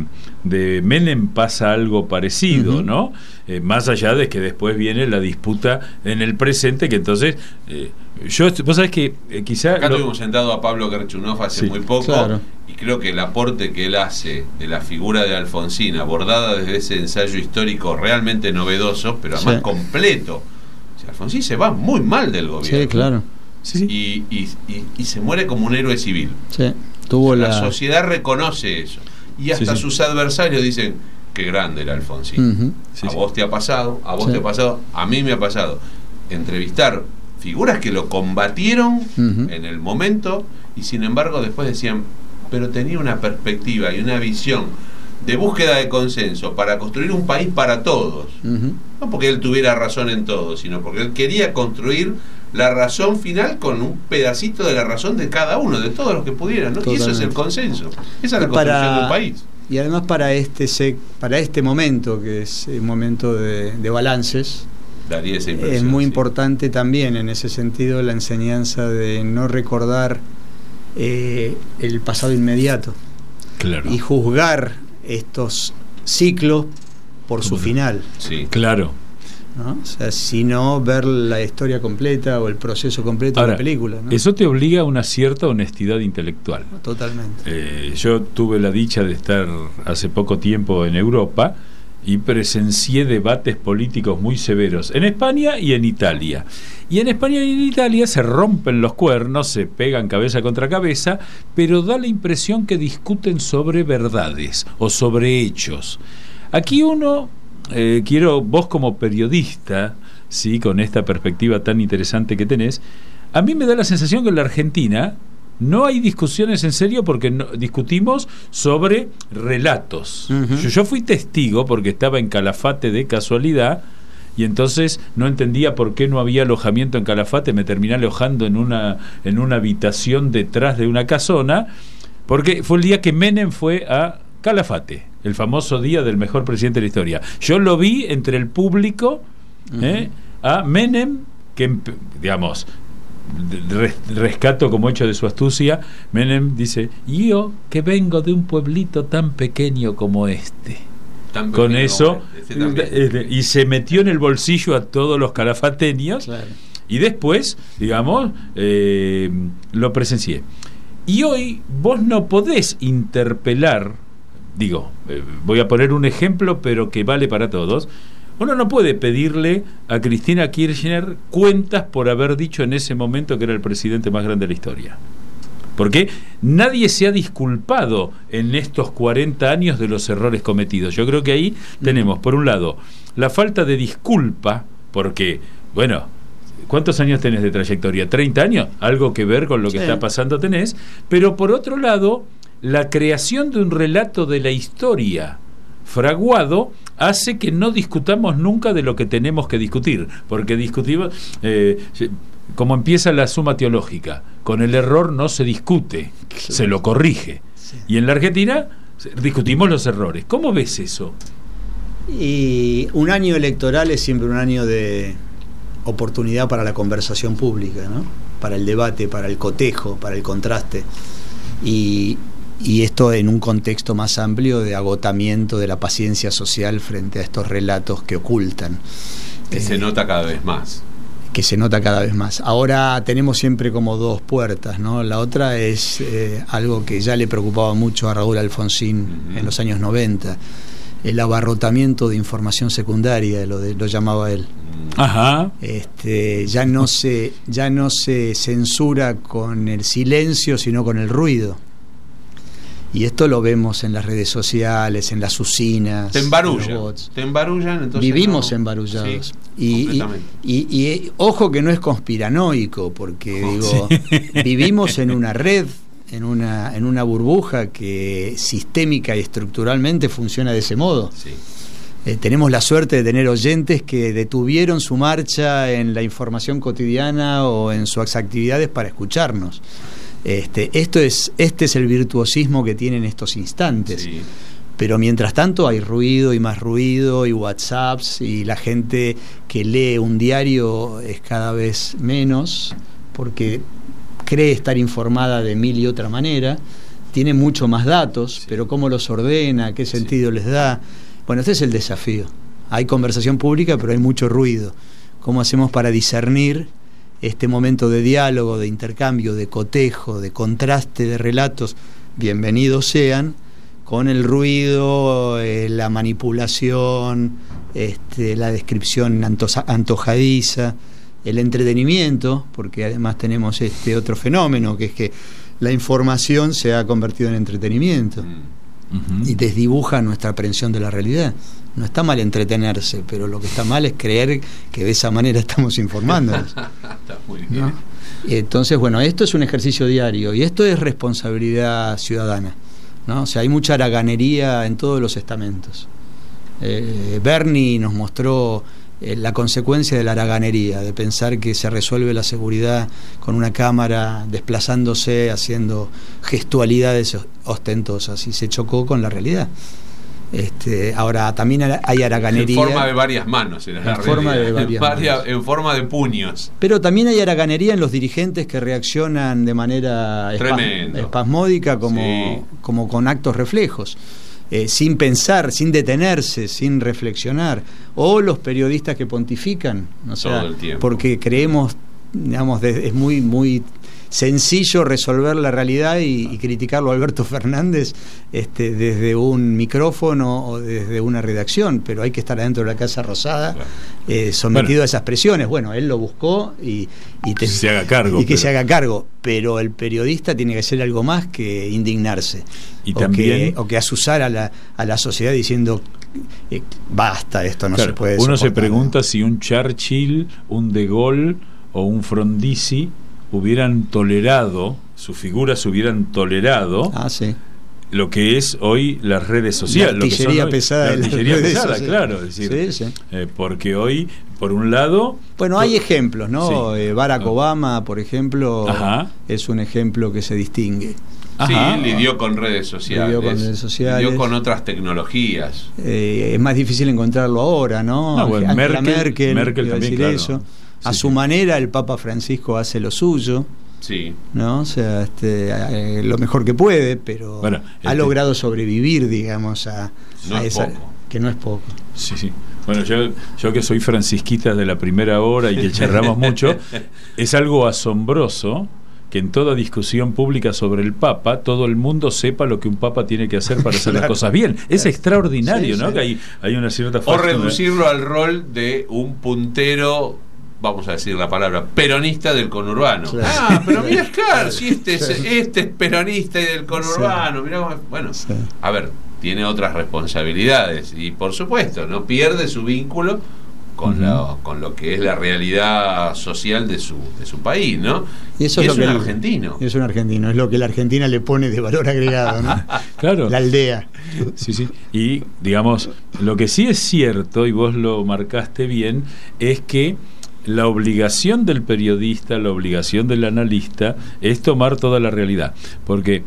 Speaker 8: de Menem pasa algo parecido, uh-huh. ¿no? Eh, más allá de que después viene la disputa en el presente, que entonces eh, yo, vos sabés que eh, quizá
Speaker 7: acá
Speaker 8: lo...
Speaker 7: tuvimos sentado a Pablo Kirchhoff hace
Speaker 8: sí,
Speaker 7: muy poco,
Speaker 10: claro.
Speaker 7: y creo que el aporte que él hace de la figura de Alfonsín, abordada desde ese ensayo histórico realmente novedoso, pero además sí. completo. O sea, Alfonsín se va muy mal del gobierno.
Speaker 10: Sí, claro.
Speaker 7: Sí, sí. Y, y, y, y se muere como un héroe civil.
Speaker 10: Sí. Tuvo
Speaker 7: la...
Speaker 10: la
Speaker 7: sociedad reconoce eso. Y hasta sí, sí. sus adversarios dicen, qué grande era Alfonsín. Uh-huh. Sí, a sí. vos te ha pasado, a vos sí. te ha pasado, a mí me ha pasado. Entrevistar figuras que lo combatieron uh-huh. en el momento y sin embargo después decían, pero tenía una perspectiva y una visión de búsqueda de consenso para construir un país para todos. Uh-huh. No porque él tuviera razón en todo, sino porque él quería construir la razón final con un pedacito de la razón de cada uno, de todos los que pudieran, ¿no? Y eso es el consenso. Esa es la construcción
Speaker 10: para,
Speaker 7: del país.
Speaker 10: y además para este sec, para este momento, que es un momento de, de balances,
Speaker 7: daría esa impresión,
Speaker 10: es muy
Speaker 7: sí.
Speaker 10: importante también en ese sentido la enseñanza de no recordar eh, el pasado inmediato,
Speaker 8: claro,
Speaker 10: y juzgar estos ciclos por su final.
Speaker 7: Sí.
Speaker 8: Claro.
Speaker 10: ¿No? O sea, sino ver la historia completa o el proceso completo
Speaker 8: Ahora,
Speaker 10: de la película, ¿no?
Speaker 8: Eso te obliga a una cierta honestidad intelectual.
Speaker 10: Totalmente.
Speaker 8: Eh, yo tuve la dicha de estar hace poco tiempo en Europa y presencié debates políticos muy severos en España y en Italia. Y en España y en Italia se rompen los cuernos, se pegan cabeza contra cabeza, pero da la impresión que discuten sobre verdades o sobre hechos. Aquí uno... Eh, quiero, vos como periodista, sí, con esta perspectiva tan interesante que tenés, a mí me da la sensación que en la Argentina no hay discusiones en serio porque no, discutimos sobre relatos. Uh-huh. yo, yo fui testigo porque estaba en Calafate de casualidad y entonces no entendía por qué no había alojamiento en Calafate, me terminé alojando en una, en una habitación detrás de una casona, porque fue el día que Menem fue a Calafate, el famoso día del mejor presidente de la historia. Yo lo vi entre el público, ¿eh? uh-huh. a Menem, que, digamos, res, rescato como hecho de su astucia. Menem dice: yo que vengo de un pueblito tan pequeño como este. Tan Con eso, este y se metió en el bolsillo a todos los calafateños, claro. Y después, digamos, eh, lo presencié. Y hoy vos no podés interpelar. Digo, eh, voy a poner un ejemplo, pero que vale para todos. Uno no puede pedirle a Cristina Kirchner cuentas por haber dicho en ese momento que era el presidente más grande de la historia. Porque nadie se ha disculpado en estos cuarenta años de los errores cometidos. Yo creo que ahí tenemos, por un lado, la falta de disculpa, porque, bueno, ¿cuántos años tenés de trayectoria? ¿treinta años? Algo que ver con lo que sí. está pasando tenés. Pero por otro lado, la creación de un relato de la historia fraguado hace que no discutamos nunca de lo que tenemos que discutir, porque discutimos, eh, como empieza la suma teológica, con el error no se discute, se lo corrige. Sí. Y en la Argentina discutimos los errores. ¿Cómo ves eso?
Speaker 10: Y un año electoral es siempre un año de oportunidad para la conversación pública, ¿no? Para el debate, para el cotejo, para el contraste. Y Y esto en un contexto más amplio de agotamiento de la paciencia social frente a estos relatos que ocultan.
Speaker 7: Que eh, se nota cada vez más.
Speaker 10: Que se nota cada vez más. Ahora tenemos siempre como dos puertas, ¿no? La otra es eh, algo que ya le preocupaba mucho a Raúl Alfonsín uh-huh. en los años noventa, el abarrotamiento de información secundaria, lo, de, lo llamaba él.
Speaker 8: Ajá.
Speaker 10: Este, ya no se, ya no se censura con el silencio, sino con el ruido. Y esto lo vemos en las redes sociales, en las usinas.
Speaker 7: Te embarullan. Te embarullan, entonces.
Speaker 10: Vivimos
Speaker 7: no,
Speaker 10: embarullados.
Speaker 7: Sí,
Speaker 10: y, y, y, y ojo que no es conspiranoico, porque oh, digo, sí. vivimos en una red, en una, en una burbuja que sistémica y estructuralmente funciona de ese modo.
Speaker 7: Sí.
Speaker 10: Eh, tenemos la suerte de tener oyentes que detuvieron su marcha en la información cotidiana o en sus actividades para escucharnos. Este, esto es, este es el virtuosismo que tienen estos instantes.
Speaker 7: Sí.
Speaker 10: Pero mientras tanto hay ruido y más ruido y WhatsApps, y la gente que lee un diario es cada vez menos porque cree estar informada de mil y otra manera, tiene mucho más datos, sí. pero cómo los ordena, qué sentido sí. les da. Bueno, este es el desafío. Hay conversación pública, pero hay mucho ruido. ¿Cómo hacemos para discernir este momento de diálogo, de intercambio, de cotejo, de contraste de relatos, bienvenidos sean, con el ruido, eh, la manipulación, este, la descripción antoja, antojadiza, el entretenimiento, porque además tenemos este otro fenómeno, que es que la información se ha convertido en entretenimiento uh-huh. y desdibuja nuestra aprehensión de la realidad. No está mal entretenerse, pero lo que está mal es creer que de esa manera estamos informándonos.
Speaker 7: Está muy bien.
Speaker 10: ¿No? Entonces, bueno, esto es un ejercicio diario y esto es responsabilidad ciudadana, ¿no? O sea, hay mucha haraganería en todos los estamentos. Eh, Bernie nos mostró eh, la consecuencia de la haraganería, de pensar que se resuelve la seguridad con una cámara desplazándose, haciendo gestualidades ostentosas, y se chocó con la realidad. Este, ahora también hay haraganería
Speaker 7: en forma de varias manos, en,
Speaker 10: en forma de varias
Speaker 7: en, varias, en forma de puños.
Speaker 10: Pero también hay haraganería en los dirigentes que reaccionan de manera espas, espasmódica, como, sí. como con actos reflejos, eh, sin pensar, sin detenerse, sin reflexionar, o los periodistas que pontifican, o sea, todo el tiempo. Porque creemos, digamos, de, es muy muy sencillo resolver la realidad y, y criticarlo a Alberto Fernández este, desde un micrófono o desde una redacción, pero hay que estar adentro de la Casa Rosada, claro. eh, sometido bueno. a esas presiones. Bueno, él lo buscó y, y, te,
Speaker 8: se haga cargo,
Speaker 10: y que
Speaker 8: pero...
Speaker 10: se haga cargo, pero el periodista tiene que ser algo más que indignarse
Speaker 8: y
Speaker 10: o,
Speaker 8: también...
Speaker 10: que, o que asusar a la, a la sociedad diciendo eh, basta, esto no
Speaker 8: claro,
Speaker 10: se puede
Speaker 8: uno
Speaker 10: soportar.
Speaker 8: Se pregunta si un Churchill, un De Gaulle o un Frondizi hubieran tolerado, sus figuras hubieran tolerado
Speaker 10: ah, sí.
Speaker 8: lo que es hoy las redes sociales.
Speaker 10: La artillería
Speaker 8: lo que
Speaker 10: pesada.
Speaker 8: La artillería pesada,
Speaker 10: sociales.
Speaker 8: Claro. Es decir,
Speaker 10: sí, sí.
Speaker 8: Eh, porque hoy, por un lado...
Speaker 10: Bueno, hay ejemplos, ¿no?
Speaker 8: Sí.
Speaker 10: Eh, Barack Obama, por ejemplo, Ajá. es un ejemplo que se distingue.
Speaker 7: Ajá. Sí, lidió con redes sociales.
Speaker 10: Lidió con redes sociales.
Speaker 7: Lidió con otras tecnologías.
Speaker 10: Eh, es más difícil encontrarlo ahora, ¿no?
Speaker 8: no bueno,
Speaker 10: Angela
Speaker 8: Merkel,
Speaker 10: Merkel,
Speaker 8: Merkel también,
Speaker 10: decir
Speaker 8: claro.
Speaker 10: eso.
Speaker 8: Sí,
Speaker 10: a su
Speaker 8: sí.
Speaker 10: manera el Papa Francisco hace lo suyo,
Speaker 7: sí,
Speaker 10: no, o sea, este, eh, lo mejor que puede, pero
Speaker 8: bueno,
Speaker 10: ha
Speaker 8: este...
Speaker 10: logrado sobrevivir, digamos, a,
Speaker 7: no
Speaker 10: a
Speaker 7: es
Speaker 10: esa,
Speaker 7: poco.
Speaker 10: que no es poco.
Speaker 8: Sí, sí. Bueno, yo, yo que soy francisquita de la primera hora y que charlamos mucho, es algo asombroso que en toda discusión pública sobre el Papa todo el mundo sepa lo que un Papa tiene que hacer para hacer claro. las cosas bien. Es extraordinario, sí, ¿no? Sí. Que hay, hay una cierta
Speaker 7: o reducirlo al rol de un puntero, vamos a decir la palabra, peronista del conurbano. Claro. Ah, pero mira, Oscar, si este es, este es peronista y del conurbano, sí. Mirá cómo, bueno, sí. A ver, tiene otras responsabilidades y por supuesto no pierde su vínculo con, uh-huh. lo, con lo que es la realidad social de su, de su país, ¿no?
Speaker 10: Y eso
Speaker 7: y
Speaker 10: es,
Speaker 7: es
Speaker 10: lo
Speaker 7: un
Speaker 10: que
Speaker 7: argentino.
Speaker 10: El, es un argentino, es lo que la Argentina le pone de valor agregado, ¿no?
Speaker 8: Claro.
Speaker 10: La aldea.
Speaker 8: Sí, sí. Y, digamos, lo que sí es cierto, y vos lo marcaste bien, es que la obligación del periodista, la obligación del analista, es tomar toda la realidad. Porque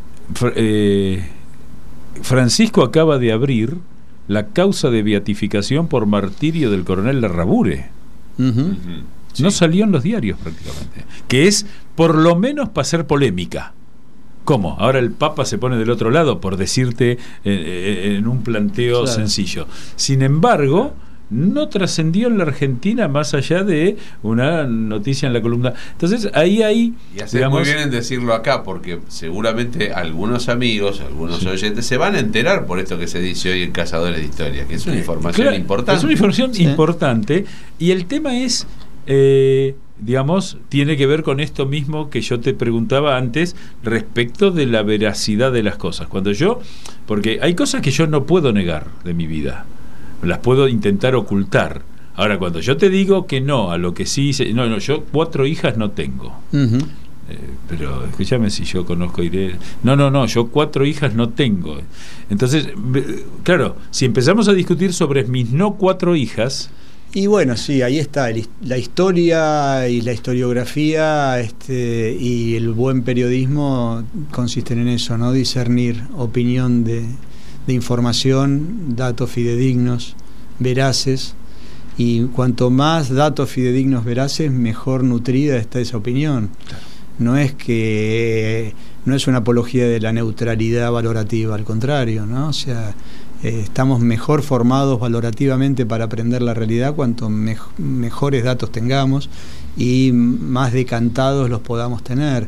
Speaker 8: eh, Francisco acaba de abrir la causa de beatificación por martirio del coronel Larrabure. Uh-huh. Uh-huh. Sí. No salió en los diarios prácticamente. Que es, por lo menos, para hacer polémica. ¿Cómo? Ahora el Papa se pone del otro lado, por decirte eh, en un planteo claro. sencillo. Sin embargo, no trascendió en la Argentina más allá de una noticia en la columna. Entonces ahí hay...
Speaker 7: Y hace digamos, muy bien en decirlo acá, porque seguramente algunos amigos, algunos sí. oyentes se van a enterar por esto que se dice hoy en Cazadores de Historia, que es una información claro, importante.
Speaker 8: Es una información sí. importante, y el tema es... Eh, digamos, tiene que ver con esto mismo que yo te preguntaba antes respecto de la veracidad de las cosas. Cuando yo, porque hay cosas que yo no puedo negar de mi vida, las puedo intentar ocultar. Ahora, cuando yo te digo que no a lo que sí, no, no, yo cuatro hijas no tengo. Uh-huh. Eh, pero escúchame, si yo conozco a Irene, no, no, no, yo cuatro hijas no tengo. Entonces, claro, si empezamos a discutir sobre mis no cuatro hijas.
Speaker 10: Y bueno, sí, ahí está, el, la historia y la historiografía este, y el buen periodismo consisten en eso, ¿no? Discernir opinión de, de información, datos fidedignos, veraces, y cuanto más datos fidedignos, veraces, mejor nutrida está esa opinión. Claro. No es que no es una apología de la neutralidad valorativa, al contrario, ¿no? O sea, Eh, estamos mejor formados valorativamente para aprender la realidad cuanto me, mejores datos tengamos y más decantados los podamos tener.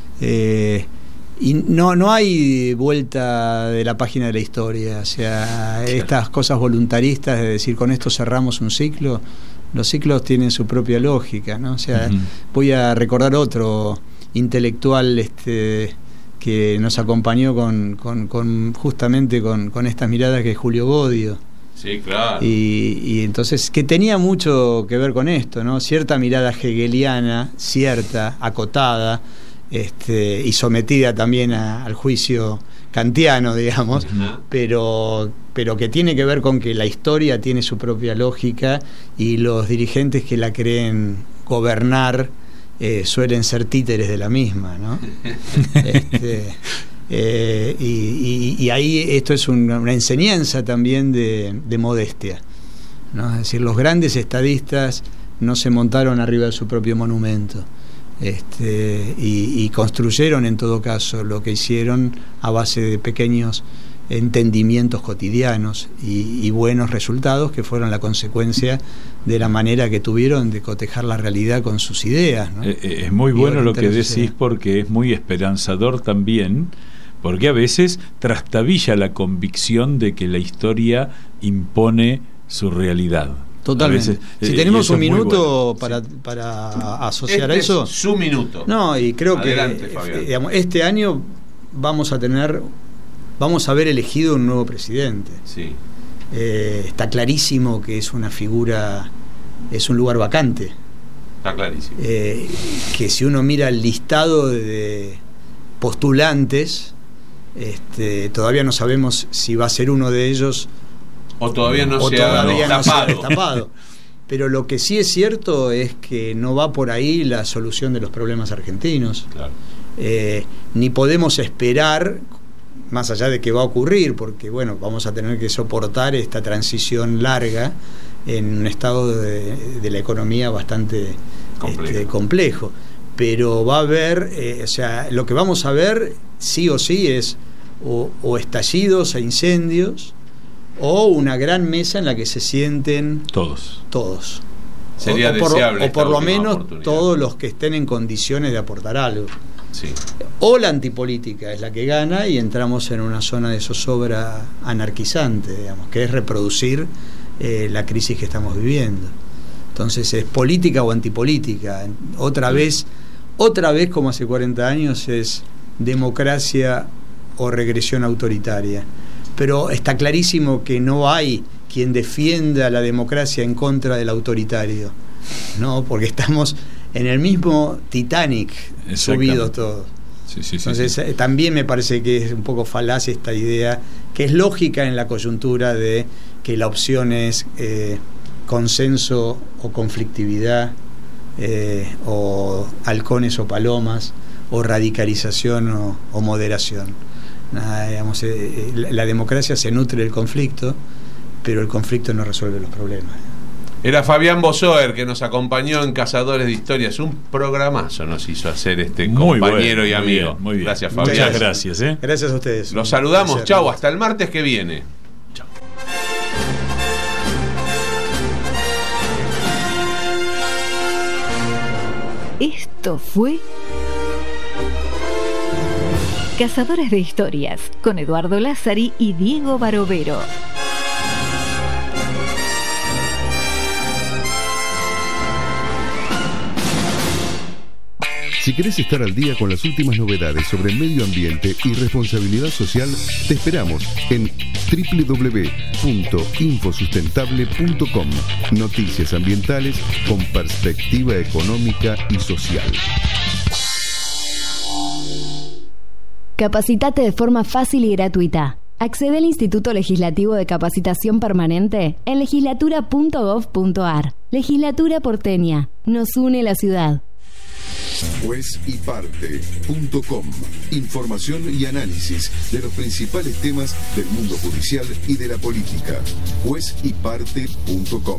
Speaker 10: Eh, y no, no hay vuelta de la página de la historia, o sea, claro. Estas cosas voluntaristas de decir con esto cerramos un ciclo, los ciclos tienen su propia lógica, ¿no? O sea, uh-huh. Voy a recordar otro intelectual este que nos acompañó con, con, con justamente con, con estas miradas, que es Julio Bodio.
Speaker 7: Sí, claro.
Speaker 10: Y, y entonces, que tenía mucho que ver con esto, ¿no? Cierta mirada hegeliana, cierta, acotada, este, y sometida también a, al juicio kantiano, digamos, uh-huh. pero, pero que tiene que ver con que la historia tiene su propia lógica y los dirigentes que la creen gobernar eh, suelen ser títeres de la misma, ¿no? este, eh, y, y, y ahí esto es una, una enseñanza también de, de modestia, ¿no? Es decir, los grandes estadistas no se montaron arriba de su propio monumento. Este, y, y construyeron en todo caso lo que hicieron a base de pequeños entendimientos cotidianos y, y buenos resultados que fueron la consecuencia de la manera que tuvieron de cotejar la realidad con sus ideas, ¿no?
Speaker 8: Eh, es muy bueno lo que decís, porque es muy esperanzador también, porque a veces trastabilla la convicción de que la historia impone su realidad.
Speaker 10: Totalmente.
Speaker 8: Veces,
Speaker 10: si
Speaker 8: eh,
Speaker 10: tenemos un minuto
Speaker 8: bueno.
Speaker 10: para,
Speaker 8: sí.
Speaker 10: para asociar
Speaker 7: este
Speaker 10: a eso.
Speaker 7: Es su minuto.
Speaker 10: No, y creo
Speaker 7: Adelante,
Speaker 10: que
Speaker 7: Fabián.
Speaker 10: digamos, este año vamos a tener, vamos a haber elegido un nuevo presidente.
Speaker 7: Sí.
Speaker 10: Eh, está clarísimo que es una figura, es un lugar vacante.
Speaker 7: Está clarísimo.
Speaker 10: Eh, que si uno mira el listado de postulantes, este, todavía no sabemos si va a ser uno de ellos.
Speaker 7: O todavía no
Speaker 10: o
Speaker 7: se ha
Speaker 10: todavía no se ha
Speaker 7: destapado.
Speaker 10: destapado. Pero lo que sí es cierto es que no va por ahí la solución de los problemas argentinos.
Speaker 7: Claro.
Speaker 10: Eh, ni podemos esperar, más allá de que va a ocurrir, porque bueno, vamos a tener que soportar esta transición larga en un estado de, de la economía bastante complejo. Este, complejo. Pero va a haber, eh, o sea, lo que vamos a ver sí o sí es o, o estallidos e incendios, o una gran mesa en la que se sienten
Speaker 8: todos.
Speaker 10: Todos.
Speaker 7: Sería
Speaker 10: o, o por,
Speaker 7: deseable.
Speaker 10: O por lo menos todos los que estén en condiciones de aportar algo.
Speaker 7: Sí.
Speaker 10: O la antipolítica es la que gana y entramos en una zona de zozobra anarquizante, digamos, que es reproducir eh, la crisis que estamos viviendo. Entonces es política o antipolítica. Otra sí. vez, otra vez como hace cuarenta años es democracia o regresión autoritaria. Pero está clarísimo que no hay quien defienda la democracia en contra del autoritario, ¿no? Porque estamos en el mismo Titanic subidos todos.
Speaker 8: Sí, sí,
Speaker 10: Entonces
Speaker 8: sí, sí.
Speaker 10: también me parece que es un poco falaz esta idea, que es lógica en la coyuntura de que la opción es eh, consenso o conflictividad, eh, o halcones o palomas, o radicalización o, o moderación. Nada, digamos, eh, la, la democracia se nutre del conflicto, pero el conflicto no resuelve los problemas.
Speaker 7: Era Fabián Bosoer que nos acompañó en Cazadores de Historias. Un programazo nos hizo hacer este
Speaker 8: muy
Speaker 7: compañero
Speaker 8: bueno,
Speaker 7: y amigo.
Speaker 8: Muy bien, muy bien.
Speaker 7: Gracias, Fabián.
Speaker 8: Muchas gracias. ¿eh?
Speaker 10: Gracias a ustedes.
Speaker 7: Los saludamos.
Speaker 10: Gracias.
Speaker 7: Chau, hasta el martes que viene.
Speaker 8: Chau.
Speaker 2: Esto fue Cazadores de Historias con Eduardo Lázari y Diego Barovero.
Speaker 1: Si querés estar al día con las últimas novedades sobre medio ambiente y responsabilidad social, te esperamos en doble u doble u doble u punto infosustentable punto com. Noticias ambientales con perspectiva económica y social.
Speaker 2: Capacitate de forma fácil y gratuita. Accede al Instituto Legislativo de Capacitación Permanente en legislatura punto gov punto ar. Legislatura porteña. Nos une la ciudad.
Speaker 1: juez y parte punto com. Información y análisis de los principales temas del mundo judicial y de la política. juez y parte punto com.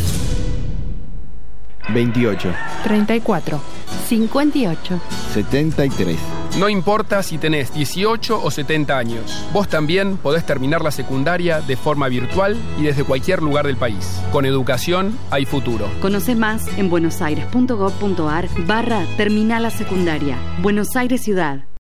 Speaker 3: veintiocho,
Speaker 4: treinta y cuatro, cincuenta y ocho.
Speaker 3: setenta y tres.
Speaker 5: No importa si tenés dieciocho o setenta años, vos también podés terminar la secundaria de forma virtual y desde cualquier lugar del país. Con educación hay futuro.
Speaker 6: Conoce más en buenosaires punto gov punto ar barra terminal la secundaria. Buenos Aires Ciudad.